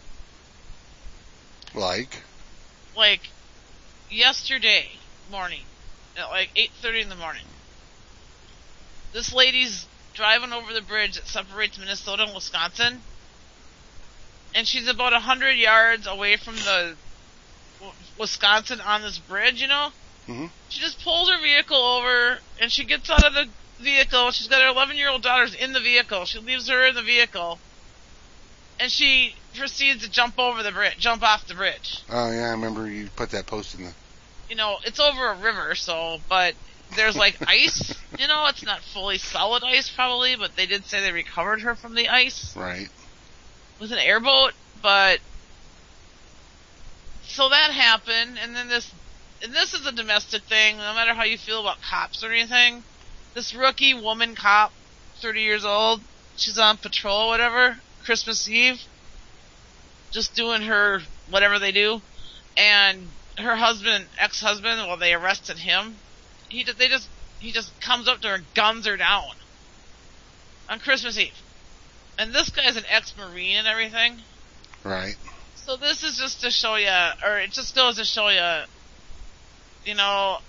Like yesterday morning, at like 8:30 in the morning, this lady's driving over the bridge that separates Minnesota and Wisconsin, and she's about 100 yards away from the Wisconsin on this bridge, you know? Mm-hmm. She just pulls her vehicle over, and she gets out of the vehicle. She's got her 11-year-old daughters in the vehicle. She leaves her in the vehicle, and she proceeds to jump off the bridge. Oh yeah, I remember you put that post in the. You know, it's over a river, but there's like ice. You know, it's not fully solid ice probably, but they did say they recovered her from the ice. Right. With an airboat, but so that happened, and then this is a domestic thing. No matter how you feel about cops or anything, this rookie woman cop, 30 years old, she's on patrol or whatever, Christmas Eve, just doing her whatever they do, and her ex-husband, well, they arrested him. He just comes up to her and guns her down on Christmas Eve. And this guy's an ex-Marine and everything. Right. So this is just to show you, or it just goes to show you, you know,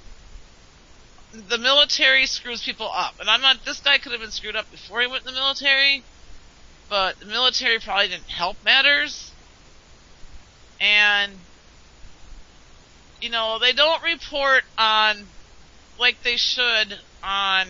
the military screws people up. And this guy could have been screwed up before he went in the military, but the military probably didn't help matters. And, you know, they don't report on, like they should, on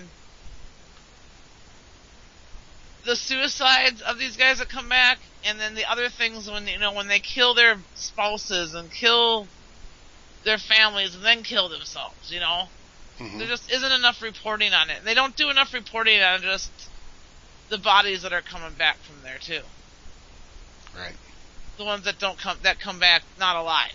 the suicides of these guys that come back, and then the other things when they kill their spouses and kill their families and then kill themselves, you know. Mm-hmm. There just isn't enough reporting on it. They don't do enough reporting on just the bodies that are coming back from there too. Right. The ones that come back not alive.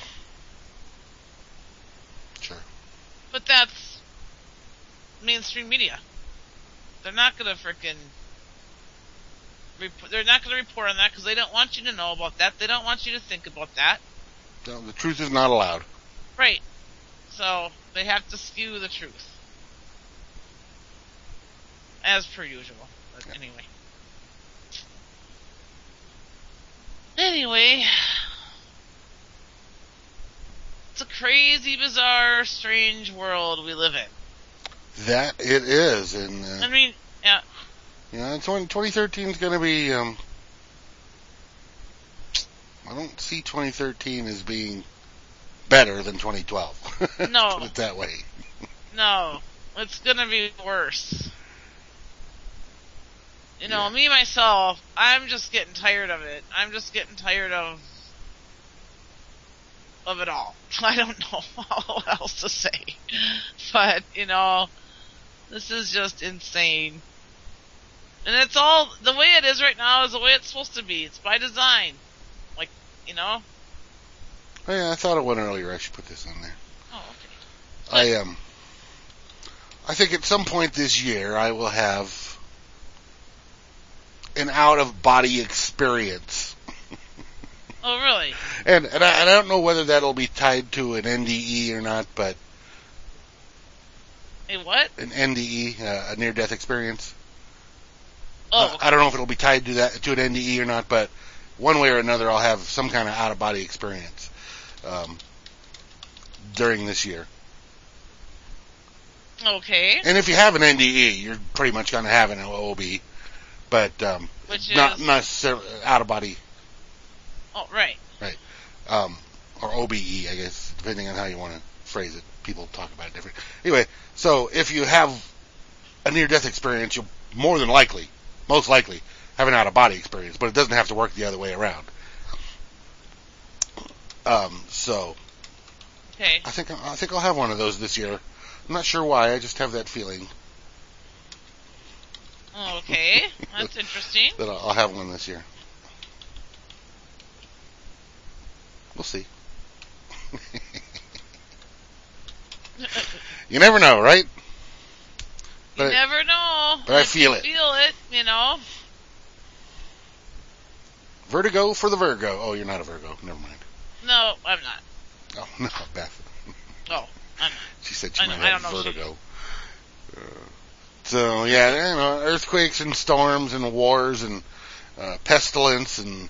Sure. But that's mainstream media. They're not gonna they're not going to report on that because they don't want you to know about that. They don't want you to think about that. No, the truth is not allowed. Right. So they have to skew the truth. As per usual. But anyway. it's a crazy, bizarre, strange world we live in. That it is, and I mean, yeah. Yeah, 2013 is going to be. I don't see 2013 as being better than 2012. No. Put it that way. No, it's gonna be worse. You know, Yeah. me myself, I'm just getting tired of it. I'm just getting tired of it all. I don't know what else to say. But, you know, this is just insane. And it's all, the way it is right now is the way it's supposed to be. It's by design. Like, you know? Oh, yeah, I thought it went earlier. I should put this on there. Oh, okay. I think at some point this year I will have an out-of-body experience. Oh, really? And I don't know whether that'll be tied to an NDE or not, but... A what? An NDE, a near-death experience. Oh, okay. I don't know if it'll be tied to that, to an NDE or not, but one way or another I'll have some kind of out-of-body experience during this year. Okay. And if you have an NDE, you're pretty much going to have an OB, but Which not is... necessarily out-of-body. Oh, right. Right. Or OBE, I guess, depending on how you want to phrase it. People talk about it different. Anyway, so if you have a near-death experience, you'll most likely, have an out-of-body experience, but it doesn't have to work the other way around. So, Okay. I think I'll have one of those this year. I'm not sure why, I just have that feeling Oh, okay. That's interesting. that I'll have one this year. We'll see. You never know, right? You never know. but I feel it. Feel it, you know. Vertigo for the Virgo. Oh, you're not a Virgo. Never mind. No, I'm not. Oh, no, Beth. Oh, I'm not. She said she I might don't have know, vertigo. So, yeah, you know, earthquakes and storms and wars and pestilence and...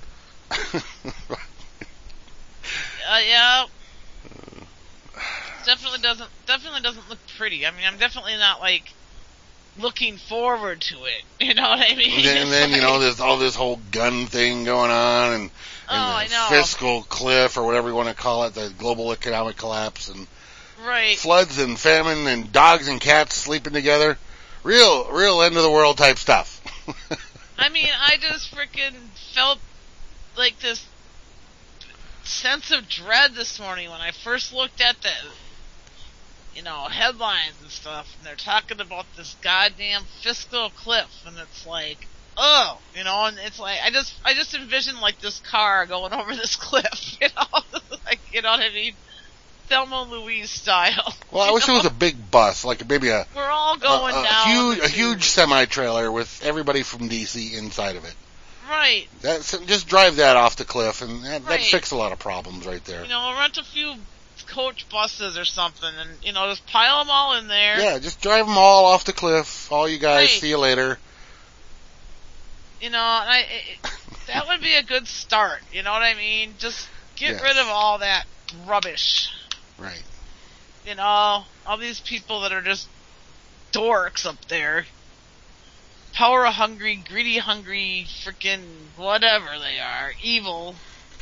Yeah. Definitely doesn't look pretty. I mean, I'm definitely not like looking forward to it. You know what I mean? And then you know, there's all this whole gun thing going on, and I the know. fiscal cliff, or whatever you want to call it, the global economic collapse, and right. floods and famine, and dogs and cats sleeping together. Real end of the world type stuff. I mean, I just freaking felt like this sense of dread this morning when I first looked at the, you know, headlines and stuff, and they're talking about this goddamn fiscal cliff, and it's like, oh, you know, and it's like, I just envision like this car going over this cliff, you know, like, you know what I mean? Thelma and Louise style. Well, I wish it was a big bus, like maybe We're all going down. a huge semi-trailer with everybody from DC inside of it. Right. Just drive that off the cliff, and that Right. fix a lot of problems right there. You know, rent a few coach buses or something, and, you know, just pile them all in there. Yeah, just drive them all off the cliff. All you guys, Right. see you later. You know, and that would be a good start. You know what I mean? Just get Yes. rid of all that rubbish. Right. You know, all these people that are just dorks up there. Power hungry, greedy hungry, freaking whatever they are. Evil.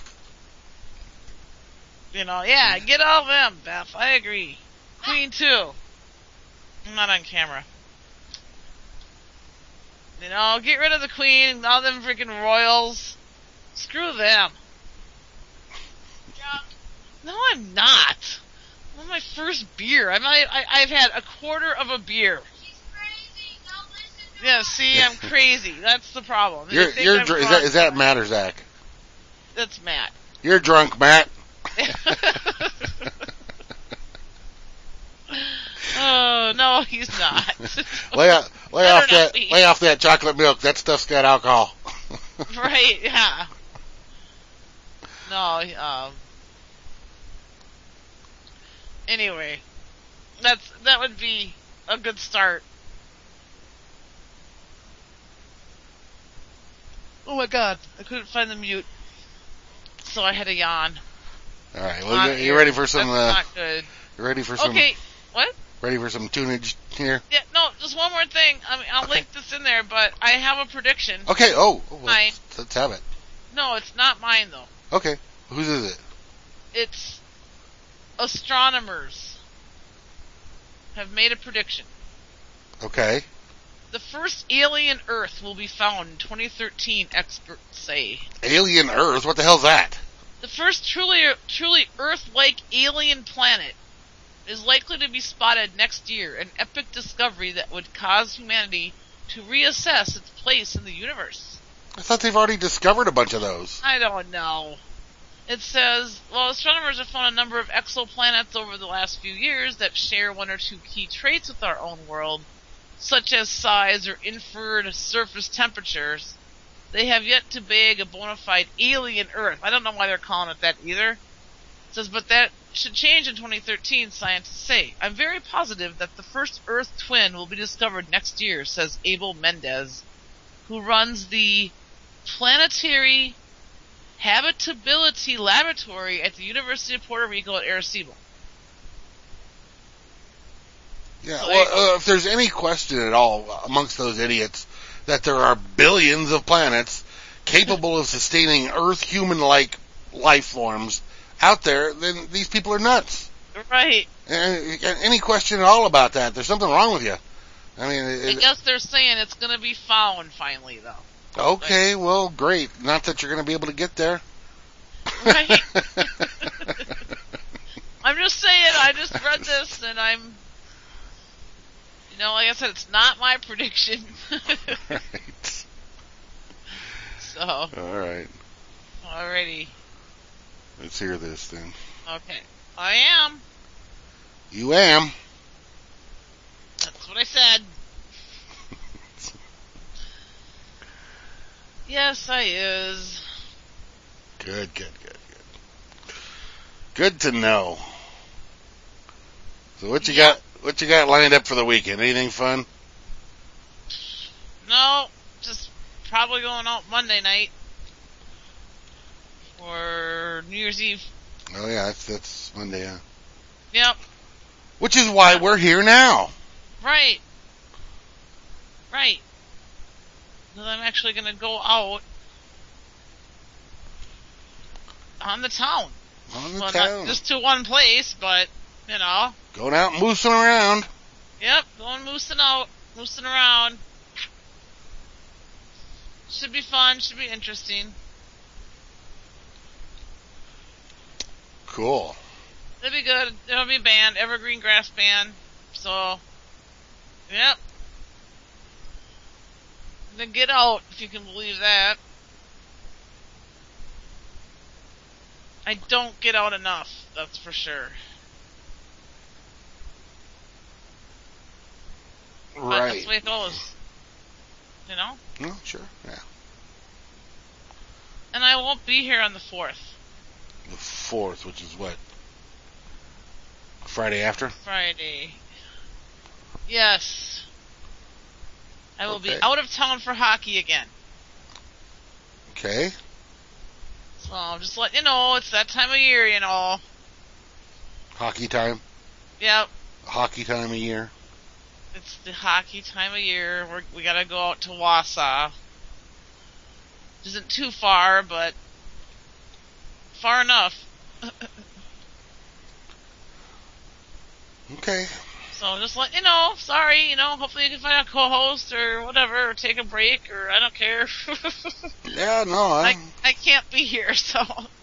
You know, yeah, get all of them, Beth. I agree. Queen too. I'm not on camera. You know, get rid of the Queen and all them freaking royals. Screw them. No, I'm not. On my first beer. I've had a quarter of a beer. She's crazy. Don't listen to Yeah, her. see, I'm crazy. That's the problem. They You're think I'm drunk. is that Matt or Zach? That's Matt. You're drunk, Matt. Oh, no, he's not. lay off Better not that be. lay off that chocolate milk. That stuff's got alcohol. Right, yeah. No, anyway, that would be a good start. Oh my god, I couldn't find the mute, so I had to yawn. All right. Not Well, you here. ready for some? That's not good. You ready for some? Okay, what? Ready for some tunage here? Yeah, no, just one more thing. I mean, I'll Okay. link this in there, but I have a prediction. Okay. Oh, well, Mine. let's have it. No, it's not mine though. Okay. Whose is it? It's astronomers have made a prediction. Okay. The first alien Earth will be found in 2013, experts say. Alien Earth. What the hell's that? The first truly Earth-like alien planet is likely to be spotted next year, an epic discovery that would cause humanity to reassess its place in the universe. I thought they've already discovered a bunch of those. I don't know. It says, well, astronomers have found a number of exoplanets over the last few years that share one or two key traits with our own world, such as size or inferred surface temperatures. They have yet to bag a bona fide alien Earth. I don't know why they're calling it that either. It says, but that should change in 2013, scientists say. I'm very positive that the first Earth twin will be discovered next year, says Abel Mendez, who runs the Planetary Habitability Laboratory at the University of Puerto Rico at Arecibo. Yeah. So Well, if there's any question at all amongst those idiots that there are billions of planets capable of sustaining Earth human-like life forms out there, then these people are nuts. Right. And any question at all about that, there's something wrong with you. I mean, I guess they're saying it's going to be found finally, though. okay, well, great. Not that you're going to be able to get there. Right. I'm just saying, I just read this, and I'm, like I said, it's not my prediction. Right. So, All right. alrighty. Let's hear this then. Okay. I am. You am. That's what I said. Yes, I is. Good. Good to know. So what you got? What you got lined up for the weekend? Anything fun? No, just probably going out Monday night for New Year's Eve. Oh yeah, that's Monday. Yeah. Yep. Which is why we're here now. Right. Because I'm actually going to go out on the town. On the Well, town. not just to one place, but, Going out and moosing around. Yep, going moosing around. Should be fun, should be interesting. Cool. It'll be good. It'll be a band, Evergreen Grass Band. So, yep. Then get out, if you can believe that. I don't get out enough, that's for sure. But that's Right. the way it goes. No, sure. Yeah. And I won't be here on the 4th. The 4th, which is what? Friday after? Friday. Yes. I will be Okay. out of town for hockey again. Okay. So I'm just letting you know, it's that time of year, Hockey time. Yep. Hockey time of year. It's the hockey time of year. We gotta go out to Wausau. Which isn't too far, but far enough. Okay. So just let you know. Sorry, hopefully you can find a co-host or whatever, or take a break, or I don't care. Yeah, no, I can't be here, so.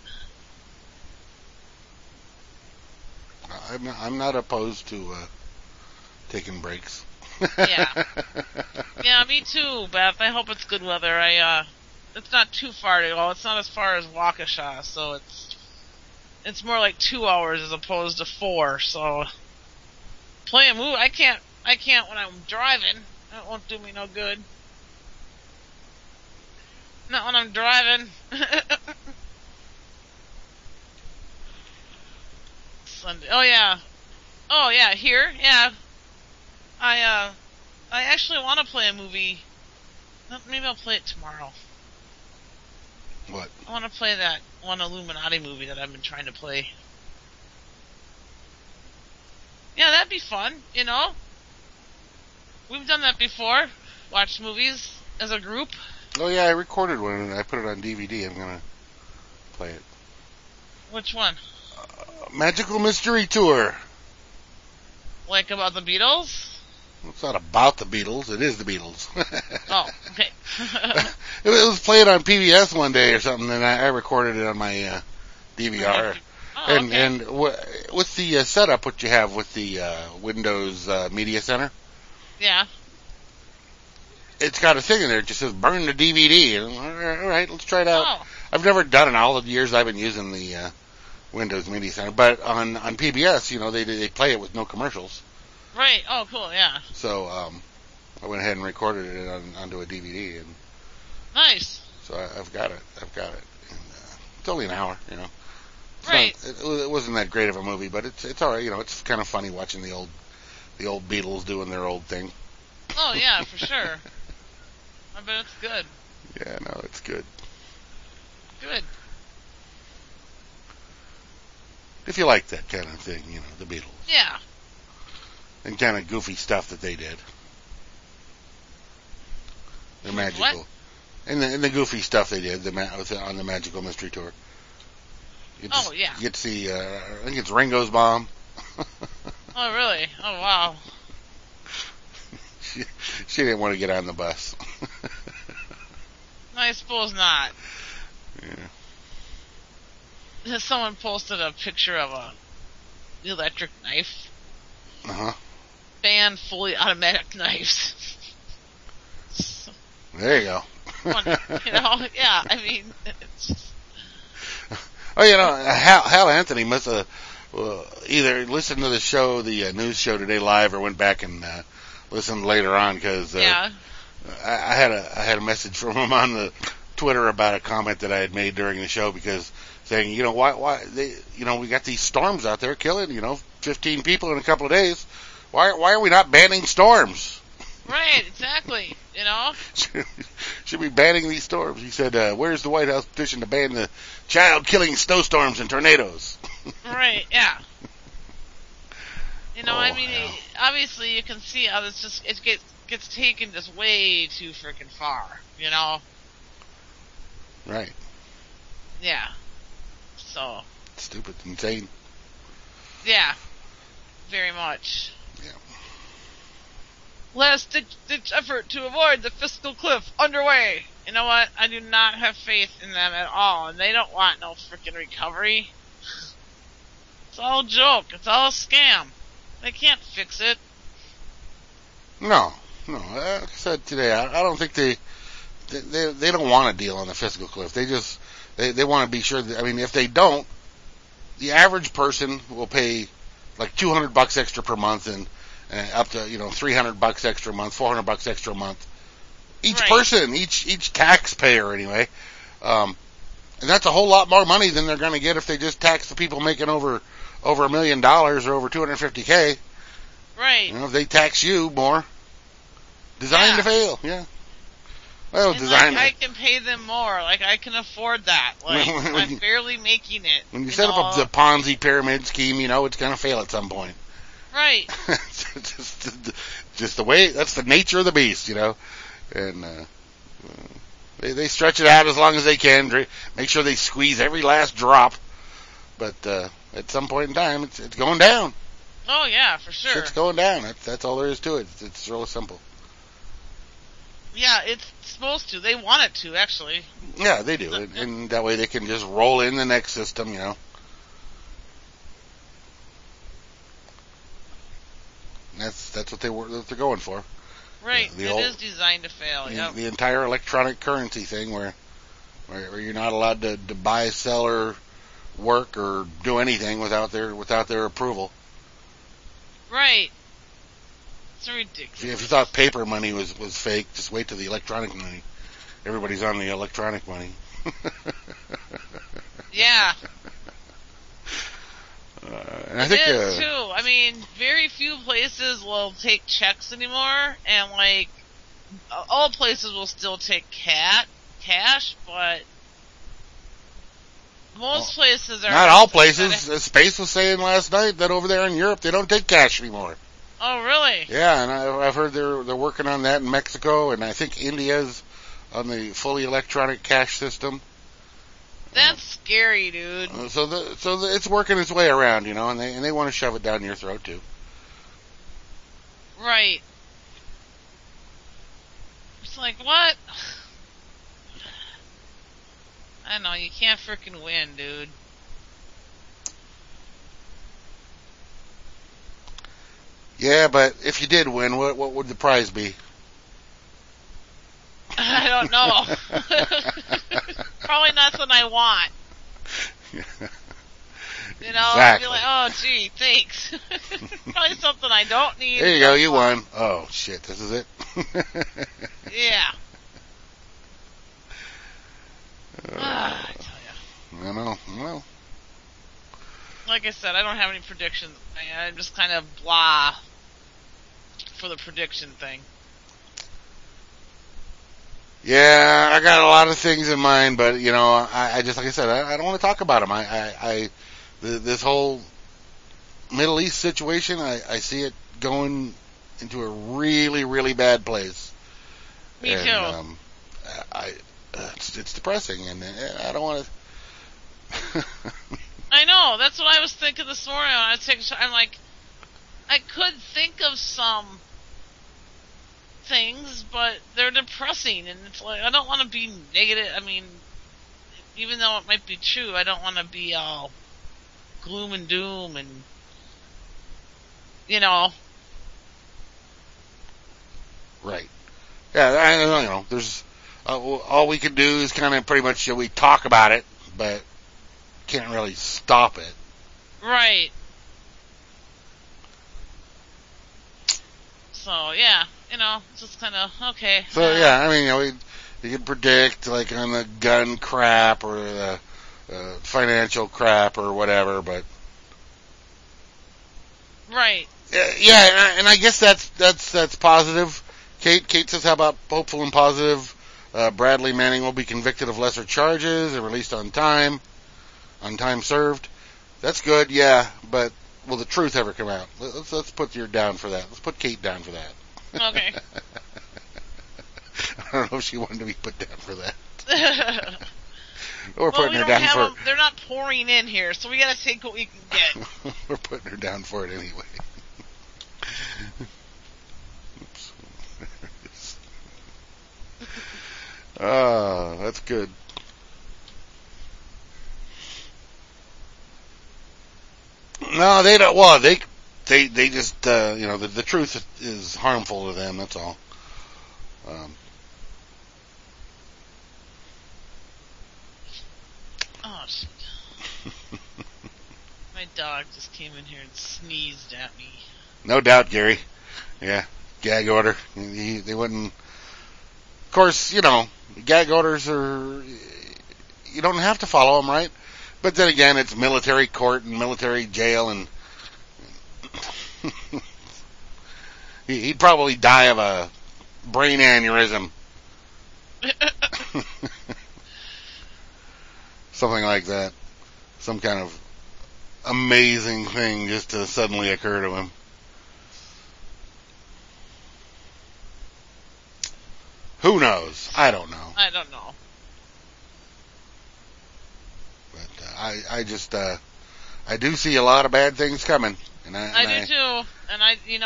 I'm not opposed to taking breaks. Yeah. Yeah, me too, Beth. I hope it's good weather. It's not too far to go. It's not as far as Waukesha, so it's more like 2 hours as opposed to 4, so. Play a move. I can't when I'm driving. That won't do me no good. Not when I'm driving. Sunday. Oh yeah, here. Yeah. I actually want to play a movie. Maybe I'll play it tomorrow. What? I want to play that one Illuminati movie that I've been trying to play. Yeah, that'd be fun, you know? We've done that before. Watched movies as a group. Oh yeah, I recorded one and I put it on DVD. I'm gonna play it. Which one? Magical Mystery Tour. Like about the Beatles? It's not about the Beatles. It is the Beatles. Oh, okay. It was played on PBS one day or something, and I recorded it on my DVR. Oh, okay. And with the setup, what you have with the Windows Media Center, Yeah. it's got a thing in there. It just says burn the DVD. And, all right, let's try it out. Oh. I've never done it in all the years I've been using the Windows Media Center, but on PBS, you know, they play it with no commercials. Right. Oh, cool. Yeah. So I went ahead and recorded it onto a DVD, and Nice. so I've got it. And, it's only an hour, you know. It's Right. it wasn't that great of a movie, but it's all right. You know, it's kind of funny watching the old Beatles doing their old thing. Oh, yeah, for sure. I bet it's good. Yeah, no, it's good. Good. If you like that kind of thing, you know, the Beatles. Yeah. And kind of goofy stuff that they did. They're magical. What? And the goofy stuff they did on the Magical Mystery Tour. Oh, yeah. You get to see, I think it's Ringo's mom. Oh, really? Oh, wow. She didn't want to get on the bus. I suppose not. Yeah. Someone posted a picture of a electric knife. Uh-huh. Ban fully automatic knives. There you go. You know, yeah, I mean, it's just... Oh, you know, Hal Anthony must have either listened to the show, the news show today live, or went back and listened later on, because yeah. I had a message from him on the Twitter about a comment that I had made during the show, because saying, you know, why they, you know, we got these storms out there killing, you know, 15 people in a couple of days. Why are we not banning storms? Right, exactly. You know? Should be banning these storms. He said, where's the White House petition to ban the child-killing snowstorms and tornadoes? Right, yeah. You know, Oh, I mean, yeah. obviously you can see how this just, it gets taken just way too freaking far, you know? Right. Yeah. So, Stupid. Insane. yeah. Very much. Yeah. Last ditch effort to avoid the fiscal cliff underway. You know what? I do not have faith in them at all, and they don't want no freaking recovery. It's all a joke. It's all a scam. They can't fix it. No. Like I said today, I don't think they don't want a deal on the fiscal cliff. They just they want to be sure that, I mean, if they don't, the average person will pay like $200 extra per month, and up to, you know, $300 extra a month, $400 extra a month. Each Right. person, each taxpayer anyway. And that's a whole lot more money than they're going to get if they just tax the people making over $1 million or over $250K. Right. You know, if they tax you more. Designed Yeah. to fail, yeah. Well, And designed. like, I can pay them more. Like, I can afford that. Like, When I'm you- barely making it. When you set know? up the Ponzi pyramid scheme, you know it's going to fail at some point. Right. just the way, that's the nature of the beast, you know. And they stretch it out as long as they can, make sure they squeeze every last drop. But at some point in time, it's going down. Oh, yeah, for sure. Shit's going down. That's all there is to it. It's real simple. Yeah, it's supposed to. They want it to, actually. Yeah, they do. And that way they can just roll in the next system, you know. That's what they're going for. Right. The It old- is designed to fail, yep. The entire electronic currency thing, where you're not allowed to buy, sell, or work or do anything without their approval. Right. It's ridiculous. If you thought paper money was fake, just wait till the electronic money. Everybody's on the electronic money. Yeah. And I think it is, too. I mean, very few places will take checks anymore, and, like, all places will still take cash, but Most places are. Not all places. Space was saying last night that over there in Europe they don't take cash anymore. Oh, really? Yeah, and I've heard they're working on that in Mexico, and I think India's on the fully electronic cash system. That's scary, dude. So it's working its way around, and they want to shove it down your throat too. Right. It's like, what? I don't know, you can't frickin' win, dude. Yeah, but if you did win, what would the prize be? I don't know. Probably nothing I want. Exactly. I'd be like, oh, gee, thanks. Probably something I don't need. There you go, you won. Oh, shit, this is it? Yeah. I tell you. I know. Well, like I said, I don't have any predictions. I'm just kind of blah for the prediction thing. yeah, I got a lot of things in mind, but I just like I said, I don't want to talk about them. This whole Middle East situation, I see it going into a really, really bad place. Me too. It's depressing, and I don't want to. I know. That's what I was thinking this morning. When I was taking, I'm like, I could think of some things, but they're depressing, and it's like I don't want to be negative. I mean, even though it might be true, I don't want to be all gloom and doom, and Right. Yeah, I know. There's all we can do is kind of pretty much we talk about it, but can't really stop it. Right. So yeah, just kind of okay. So yeah, I mean, you can predict like on the gun crap or the financial crap or whatever, but right. Yeah, and I guess that's positive. Kate says, how about hopeful and positive? Bradley Manning will be convicted of lesser charges and released on time served. That's good, yeah, but will the truth ever come out? Let's put you down for that. Let's put Kate down for that. Okay. I don't know if she wanted to be put down for that. We're putting we her don't down have for them, they're not pouring in here, so we gotta take what we can get. We're putting her down for it anyway. Oops. That's good. No, they don't. Well, they just the truth is harmful to them. That's all. Oh shit! My dog just came in here and sneezed at me. No doubt, Gary. Yeah, gag order. They wouldn't. Of course, gag orders are. You don't have to follow them, right? But then again, it's military court and military jail, and he'd probably die of a brain aneurysm. Something like that. Some kind of amazing thing just to suddenly occur to him. Who knows? I don't know. I don't know. But I do see a lot of bad things coming. And I do too. And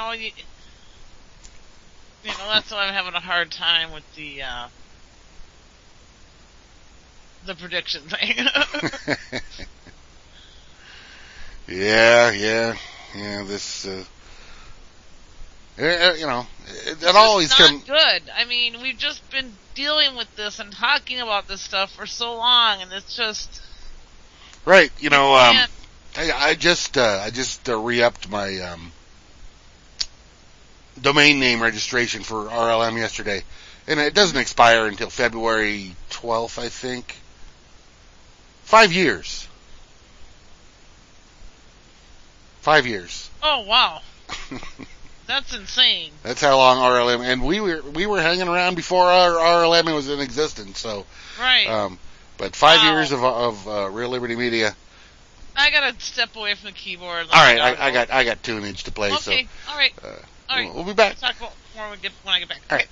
that's why I'm having a hard time with the prediction thing. Yeah. This, it always comes. Good. I mean, we've just been dealing with this and talking about this stuff for so long, and it's just right. I just re-upped my domain name registration for RLM yesterday, and it doesn't expire until February 12th, I think. 5 years. 5 years. Oh wow, that's insane. That's how long RLM, and we were hanging around before our RLM was in existence. So right. But 5 Wow. years of Real Liberty Media. I gotta step away from the keyboard. All right, I got tunage to play. Okay, all right. So All right. we'll be back. We'll talk about more when I get back. All right.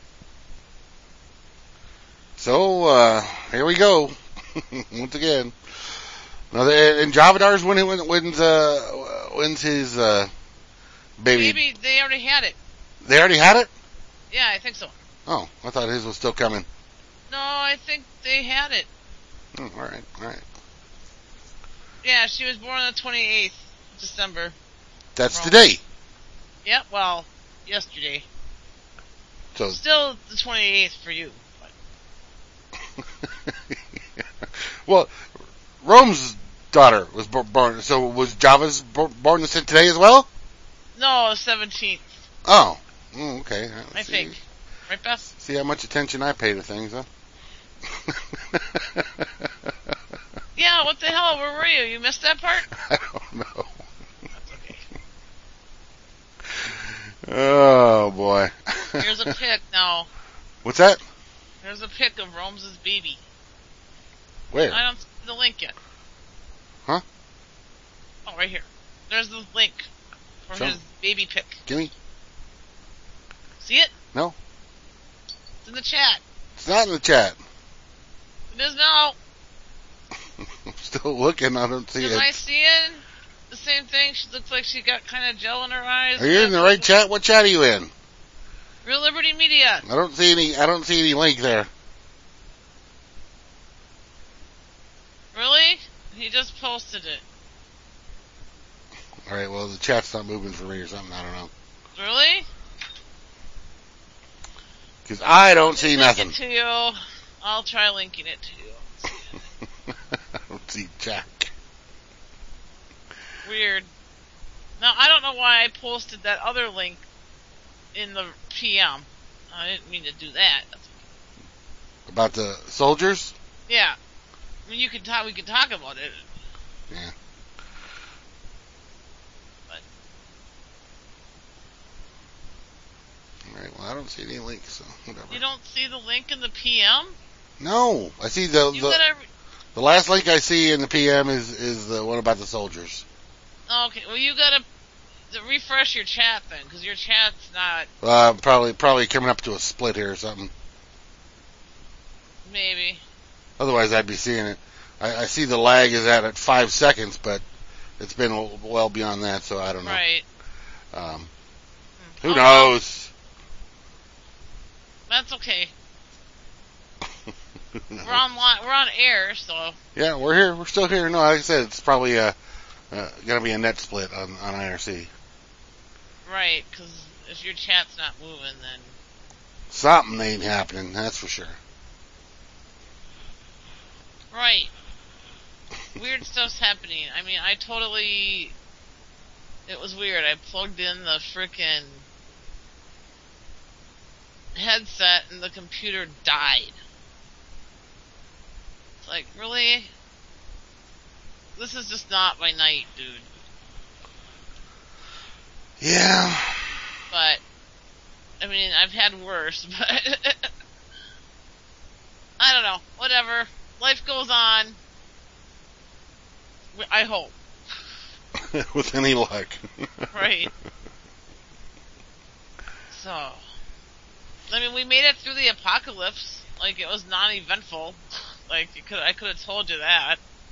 So here we go. Once again, another and Javadar's wins his baby. Maybe they already had it. They already had it. Yeah, I think so. Oh, I thought his was still coming. No, I think they had it. Oh, all right. Yeah, she was born on the 28th of December. That's Wrong. today. Yep, well, yesterday. So Still the 28th for you. well, Rome's daughter was born. So was Java's born today as well? No, the 17th, Oh, okay. I think. Right, Beth? See how much attention I pay to things, huh? Yeah, what the hell? Where were you? You missed that part? I don't know. That's okay. Oh boy. Here's a pic now. What's that? There's a pic of Rome's baby. Where? I don't see the link yet. Huh? Oh, right here. There's the link for Show. his baby pic. Gimme. See it? No. It's in the chat. It's not in the chat. It is now. I'm still looking. I don't see Am it. I seeing the same thing? She looks like she got kind of gel in her eyes. Are you in the right chat? What chat are you in? Real Liberty Media. I don't see any link there. Really? He just posted it. All right. Well, the chat's not moving for me or something. I don't know. Really? Because I don't see Link nothing. it to you. I'll try linking it to you. I don't see Jack. Weird. Now, I don't know why I posted that other link in the PM. I didn't mean to do that. About the soldiers? Yeah. I mean, we can talk about it. Yeah. But All right. Well, I don't see any links, so whatever. you don't see the link in the PM? No, I see You gotta... the last link I see in the PM is the one about the soldiers. Okay, well, you gotta refresh your chat then, because your chat's not... Probably coming up to a split here or something. Maybe. Otherwise, I'd be seeing it. I see the lag is at 5 seconds, but it's been well beyond that, so I don't know. Right. Who Oh, knows? That's okay. Who knows? We're on air, so... Yeah, we're here. We're still here. No, like I said, it's probably gonna be a net split on IRC. Right, because if your chat's not moving, then... Something ain't happening, that's for sure. Right. Weird stuff's happening. I mean, it was weird. I plugged in the frickin' headset and the computer died. It's like, really? This is just not my night, dude. Yeah. But, I mean, I've had worse, but... I don't know. Whatever. Life goes on. I hope. With any luck. Right. So, I mean, we made it through the apocalypse. Like, it was non-eventful. Like, I could have told you that.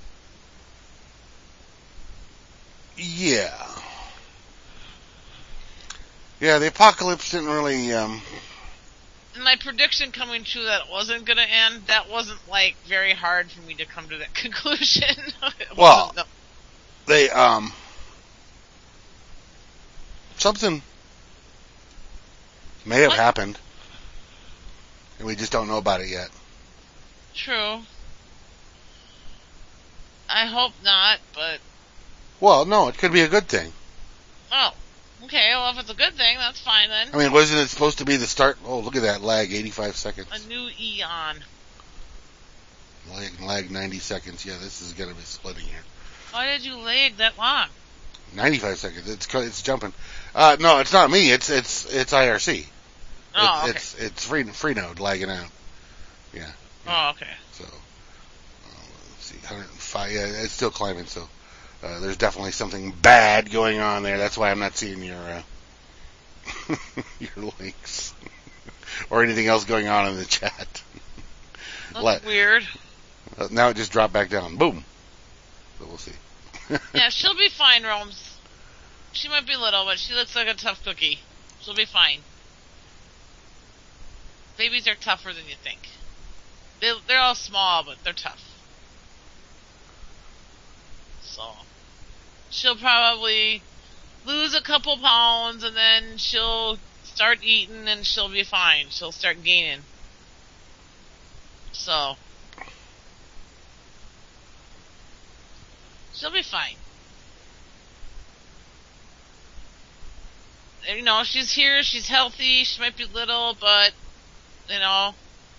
Yeah. Yeah, the apocalypse didn't really, And my prediction coming true that it wasn't going to end, that wasn't, like, very hard for me to come to that conclusion. It Well, wasn't, no. they, something may have What? happened, and we just don't know about it yet. True. I hope not, but... Well, no, it could be a good thing. Oh. Okay, well, if it's a good thing, that's fine then. I mean, wasn't it supposed to be the start? Oh, look at that lag, 85 seconds. A new eon. Lag 90 seconds. Yeah, this is going to be splitting here. Why did you lag that long? 95 seconds. It's jumping. No, it's not me. It's IRC. Oh, It's Freenode lagging out. Yeah. Oh, okay. So, see, 105. Yeah, it's still climbing. So there's definitely something bad going on there. That's why I'm not seeing your your links or anything else going on in the chat. That's weird. Now it just dropped back down. Boom. So we'll see. Yeah, she'll be fine, Romes. She might be little, but she looks like a tough cookie. She'll be fine. Babies are tougher than you think. They're all small, but they're tough. So, she'll probably lose a couple pounds, and then she'll start eating, and she'll be fine. She'll start gaining. So, she'll be fine. You know, she's here, she's healthy, she might be little, but, you know.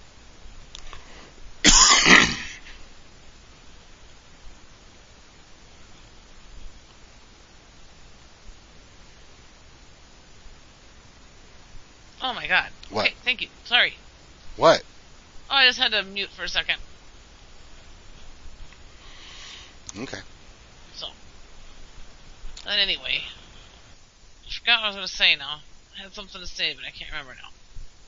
Oh my god. What? Okay, thank you. Sorry. What? Oh, I just had to mute for a second. Okay. So. But anyway. I forgot what I was going to say now. I had something to say, but I can't remember now.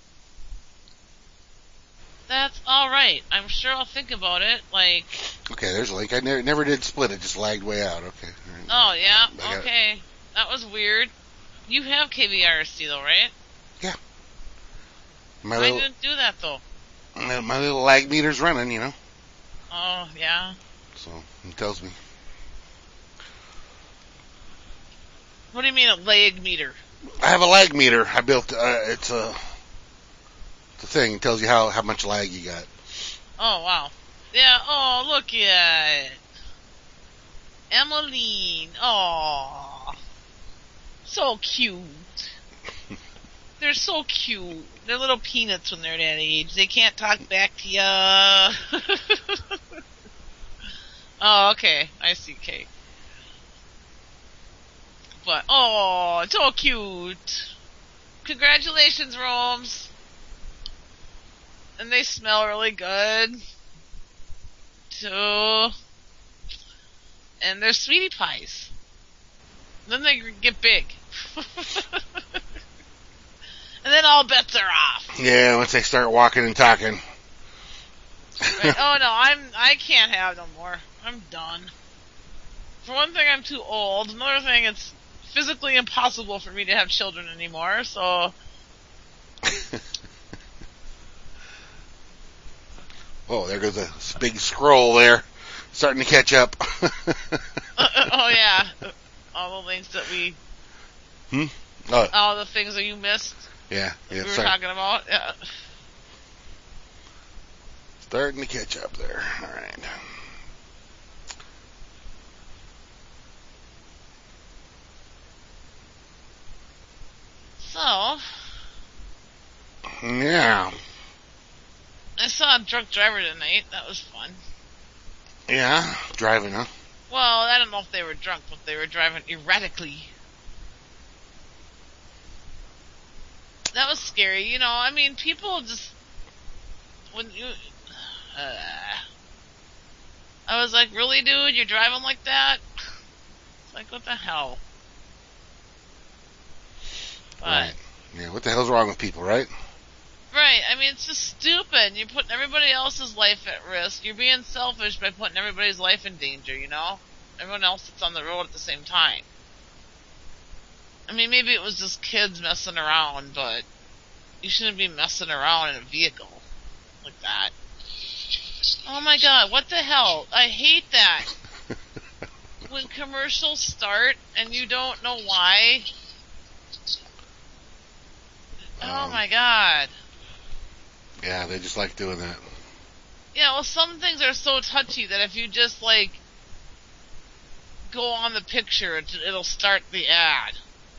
That's alright. I'm sure I'll think about it, like... Okay, there's a link. I never did split it, just lagged way out. Okay. Right. Oh, yeah? Okay. That was weird. You have KVRST, though, right? Yeah. I didn't do that, though. My little lag meter's running, you know. Oh, yeah? So, it tells me. What do you mean a lag meter? I have a lag meter. I built, it's a thing. It tells you how much lag you got. Oh, wow. Yeah, oh, look at it. Emmeline. Oh, so cute. They're so cute. They're little peanuts when they're that age. They can't talk back to ya. Oh, okay. I see, Kate. But, oh, so cute. Congratulations, Romes. And they smell really good, too. And they're sweetie pies. Then they get big. And then all bets are off. Yeah, once they start walking and talking. Right? Oh no, I can't have no more. I'm done. For one thing, I'm too old. Another thing, it's physically impossible for me to have children anymore, so... Oh, there goes a big scroll there. Starting to catch up. Oh yeah. All the links that we... All the things that you missed. Yeah. We were talking about. Yeah. Starting to catch up there. Alright. So... Yeah. I saw a drunk driver tonight. That was fun. Yeah, driving, huh? Well, I don't know if they were drunk, but they were driving erratically. That was scary. You know, I mean, people just... When you... I was like, really, dude? You're driving like that? It's like, what the hell? But, right. Yeah, what the hell's wrong with people, right? Right. I mean, it's just stupid. You're putting everybody else's life at risk. You're being selfish by putting everybody's life in danger, you know? Everyone else that's on the road at the same time. I mean, maybe it was just kids messing around, but you shouldn't be messing around in a vehicle like that. Oh my god, what the hell? I hate that. When commercials start and you don't know why. Oh my god. Yeah, they just like doing that. Yeah, well, some things are so touchy that if you just, like, go on the picture, it'll start the ad.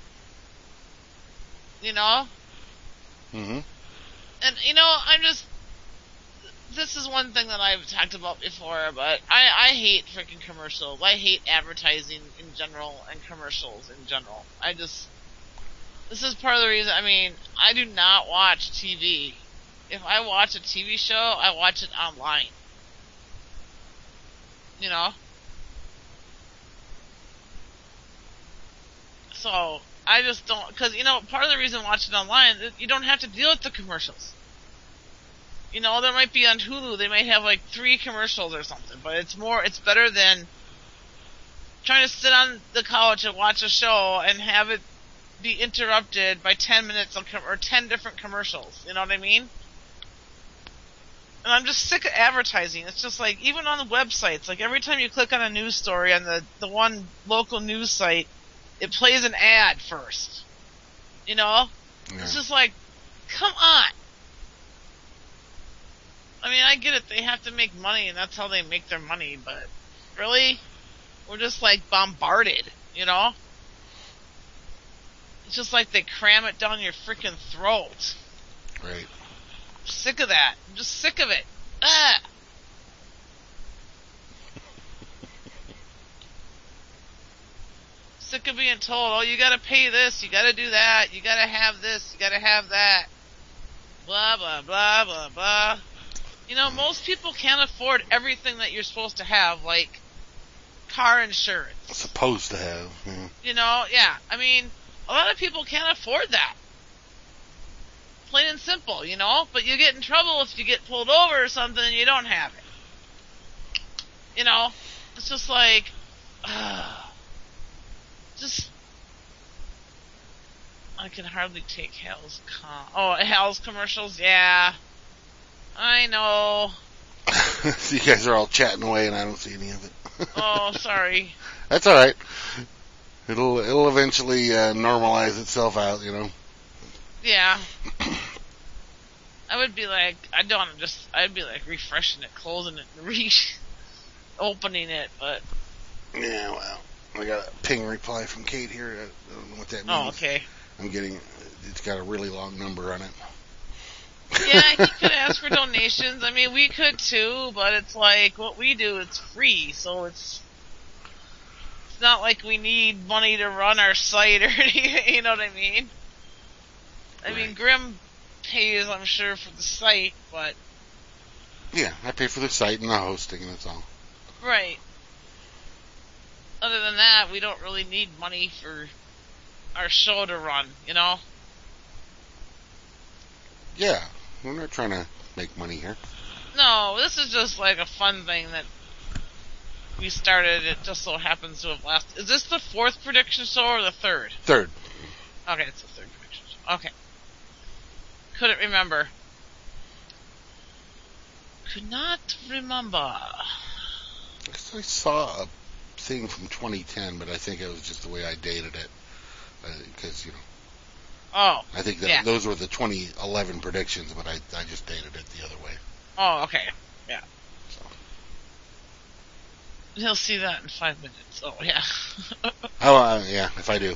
You know? Mm-hmm. And, you know, this is one thing that I've talked about before, but I hate freaking commercials. I hate advertising in general and commercials in general. This is part of the reason, I mean, I do not watch TV. If I watch a TV show, I watch it online. You know? So, I just don't, because, part of the reason watching online, you don't have to deal with the commercials. There might be on Hulu, they might have like 3 commercials or something, but it's better than trying to sit on the couch and watch a show and have it be interrupted by 10 minutes or 10 different commercials. You know what I mean? And I'm just sick of advertising. It's just like, even on the websites, like every time you click on a news story on the one local news site, it plays an ad first. Yeah. It's just like, come on. I mean, I get it. They have to make money, and that's how they make their money, but really? We're just like bombarded, It's just like they cram it down your freaking throat. Right. I'm sick of that. I'm just sick of it. Ah! Sick of being told, oh, you gotta pay this, you gotta do that, you gotta have this, you gotta have that. Blah, blah, blah, blah, blah. Most people can't afford everything that you're supposed to have, like car insurance. Supposed to have. Yeah. Yeah. I mean, a lot of people can't afford that. Plain and simple, but you get in trouble if you get pulled over or something and you don't have it. It's just like, I can hardly take Hal's Hal's commercials, yeah. I know. So you guys are all chatting away and I don't see any of it. Oh, sorry. That's alright. It'll eventually normalize itself out, Yeah. I would be like, I'd be like refreshing it, closing it, and opening it, but. Yeah, well, I got a ping reply from Kate here. I don't know what that means. Oh, okay. It's got a really long number on it. Yeah, he could ask for donations. I mean, we could too, but it's like, what we do, it's free, so it's not like we need money to run our site or anything, you know what I mean? I mean, Grim pays, I'm sure, for the site, but. Yeah, I pay for the site and the hosting, and that's all. Right. Other than that, we don't really need money for our show to run, Yeah, we're not trying to make money here. No, this is just like a fun thing that we started. It just so happens to have lasted. Is this the 4th prediction show or the 3rd? 3rd. Okay, it's the 3rd prediction show. Okay. Couldn't remember. Could not remember. I saw a thing from 2010, but I think it was just the way I dated it. Because, Oh. I think that those were the 2011 predictions, but I just dated it the other way. Oh, okay. Yeah. So. He'll see that in 5 minutes. Oh, yeah. Yeah, if I do.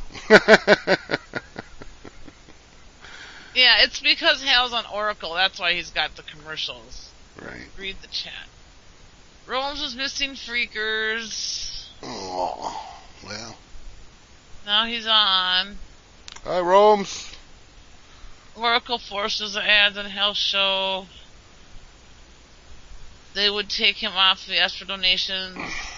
Yeah, it's because Hal's on Oracle. That's why he's got the commercials. Right. Read the chat. Rome's was missing Freakers. Oh, well. Now he's on. Hi, Rome's. Oracle forces ads on Hell's show. They would take him off the extra donations.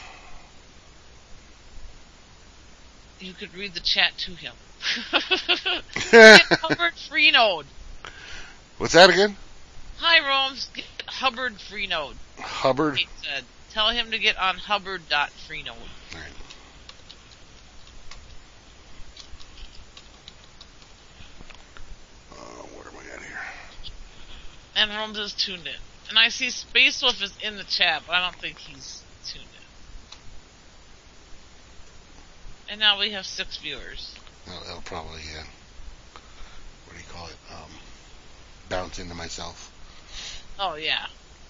You could read the chat to him. Get Hubbard Freenode. What's that again? Hi, Rome's. Get Hubbard Freenode. Hubbard? He said. Tell him to get on Hubbard.Freenode. All right. What am I at here? And Rome's is tuned in. And I see Space Wolf is in the chat, but I don't think he's tuned in. And now we have 6 viewers. That'll probably, what do you call it? Bounce into myself. Oh, yeah.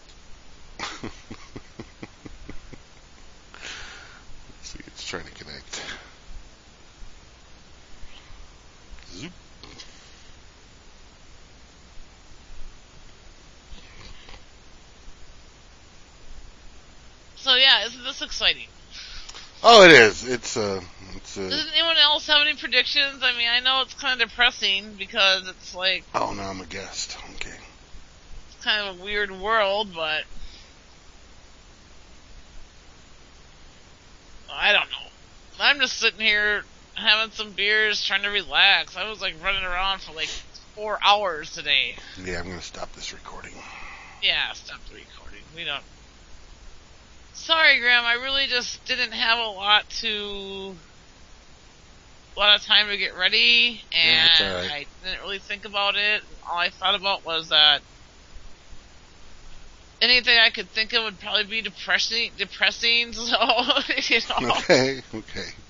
Let's see, it's trying to connect. Zoop. So, yeah, isn't this exciting? Oh, it is. Does anyone else have any predictions? I mean, I know it's kind of depressing because it's like... Oh, no, I'm a guest. Okay. It's kind of a weird world, but... I don't know. I'm just sitting here having some beers, trying to relax. I was like running around for like 4 hours today. Yeah, I'm going to stop this recording. Yeah, stop the recording. We don't. Sorry, Graham. I really just didn't have a lot of time to get ready, and that's all right. I didn't really think about it. All I thought about was that anything I could think of would probably be depressing. So, you know. Okay.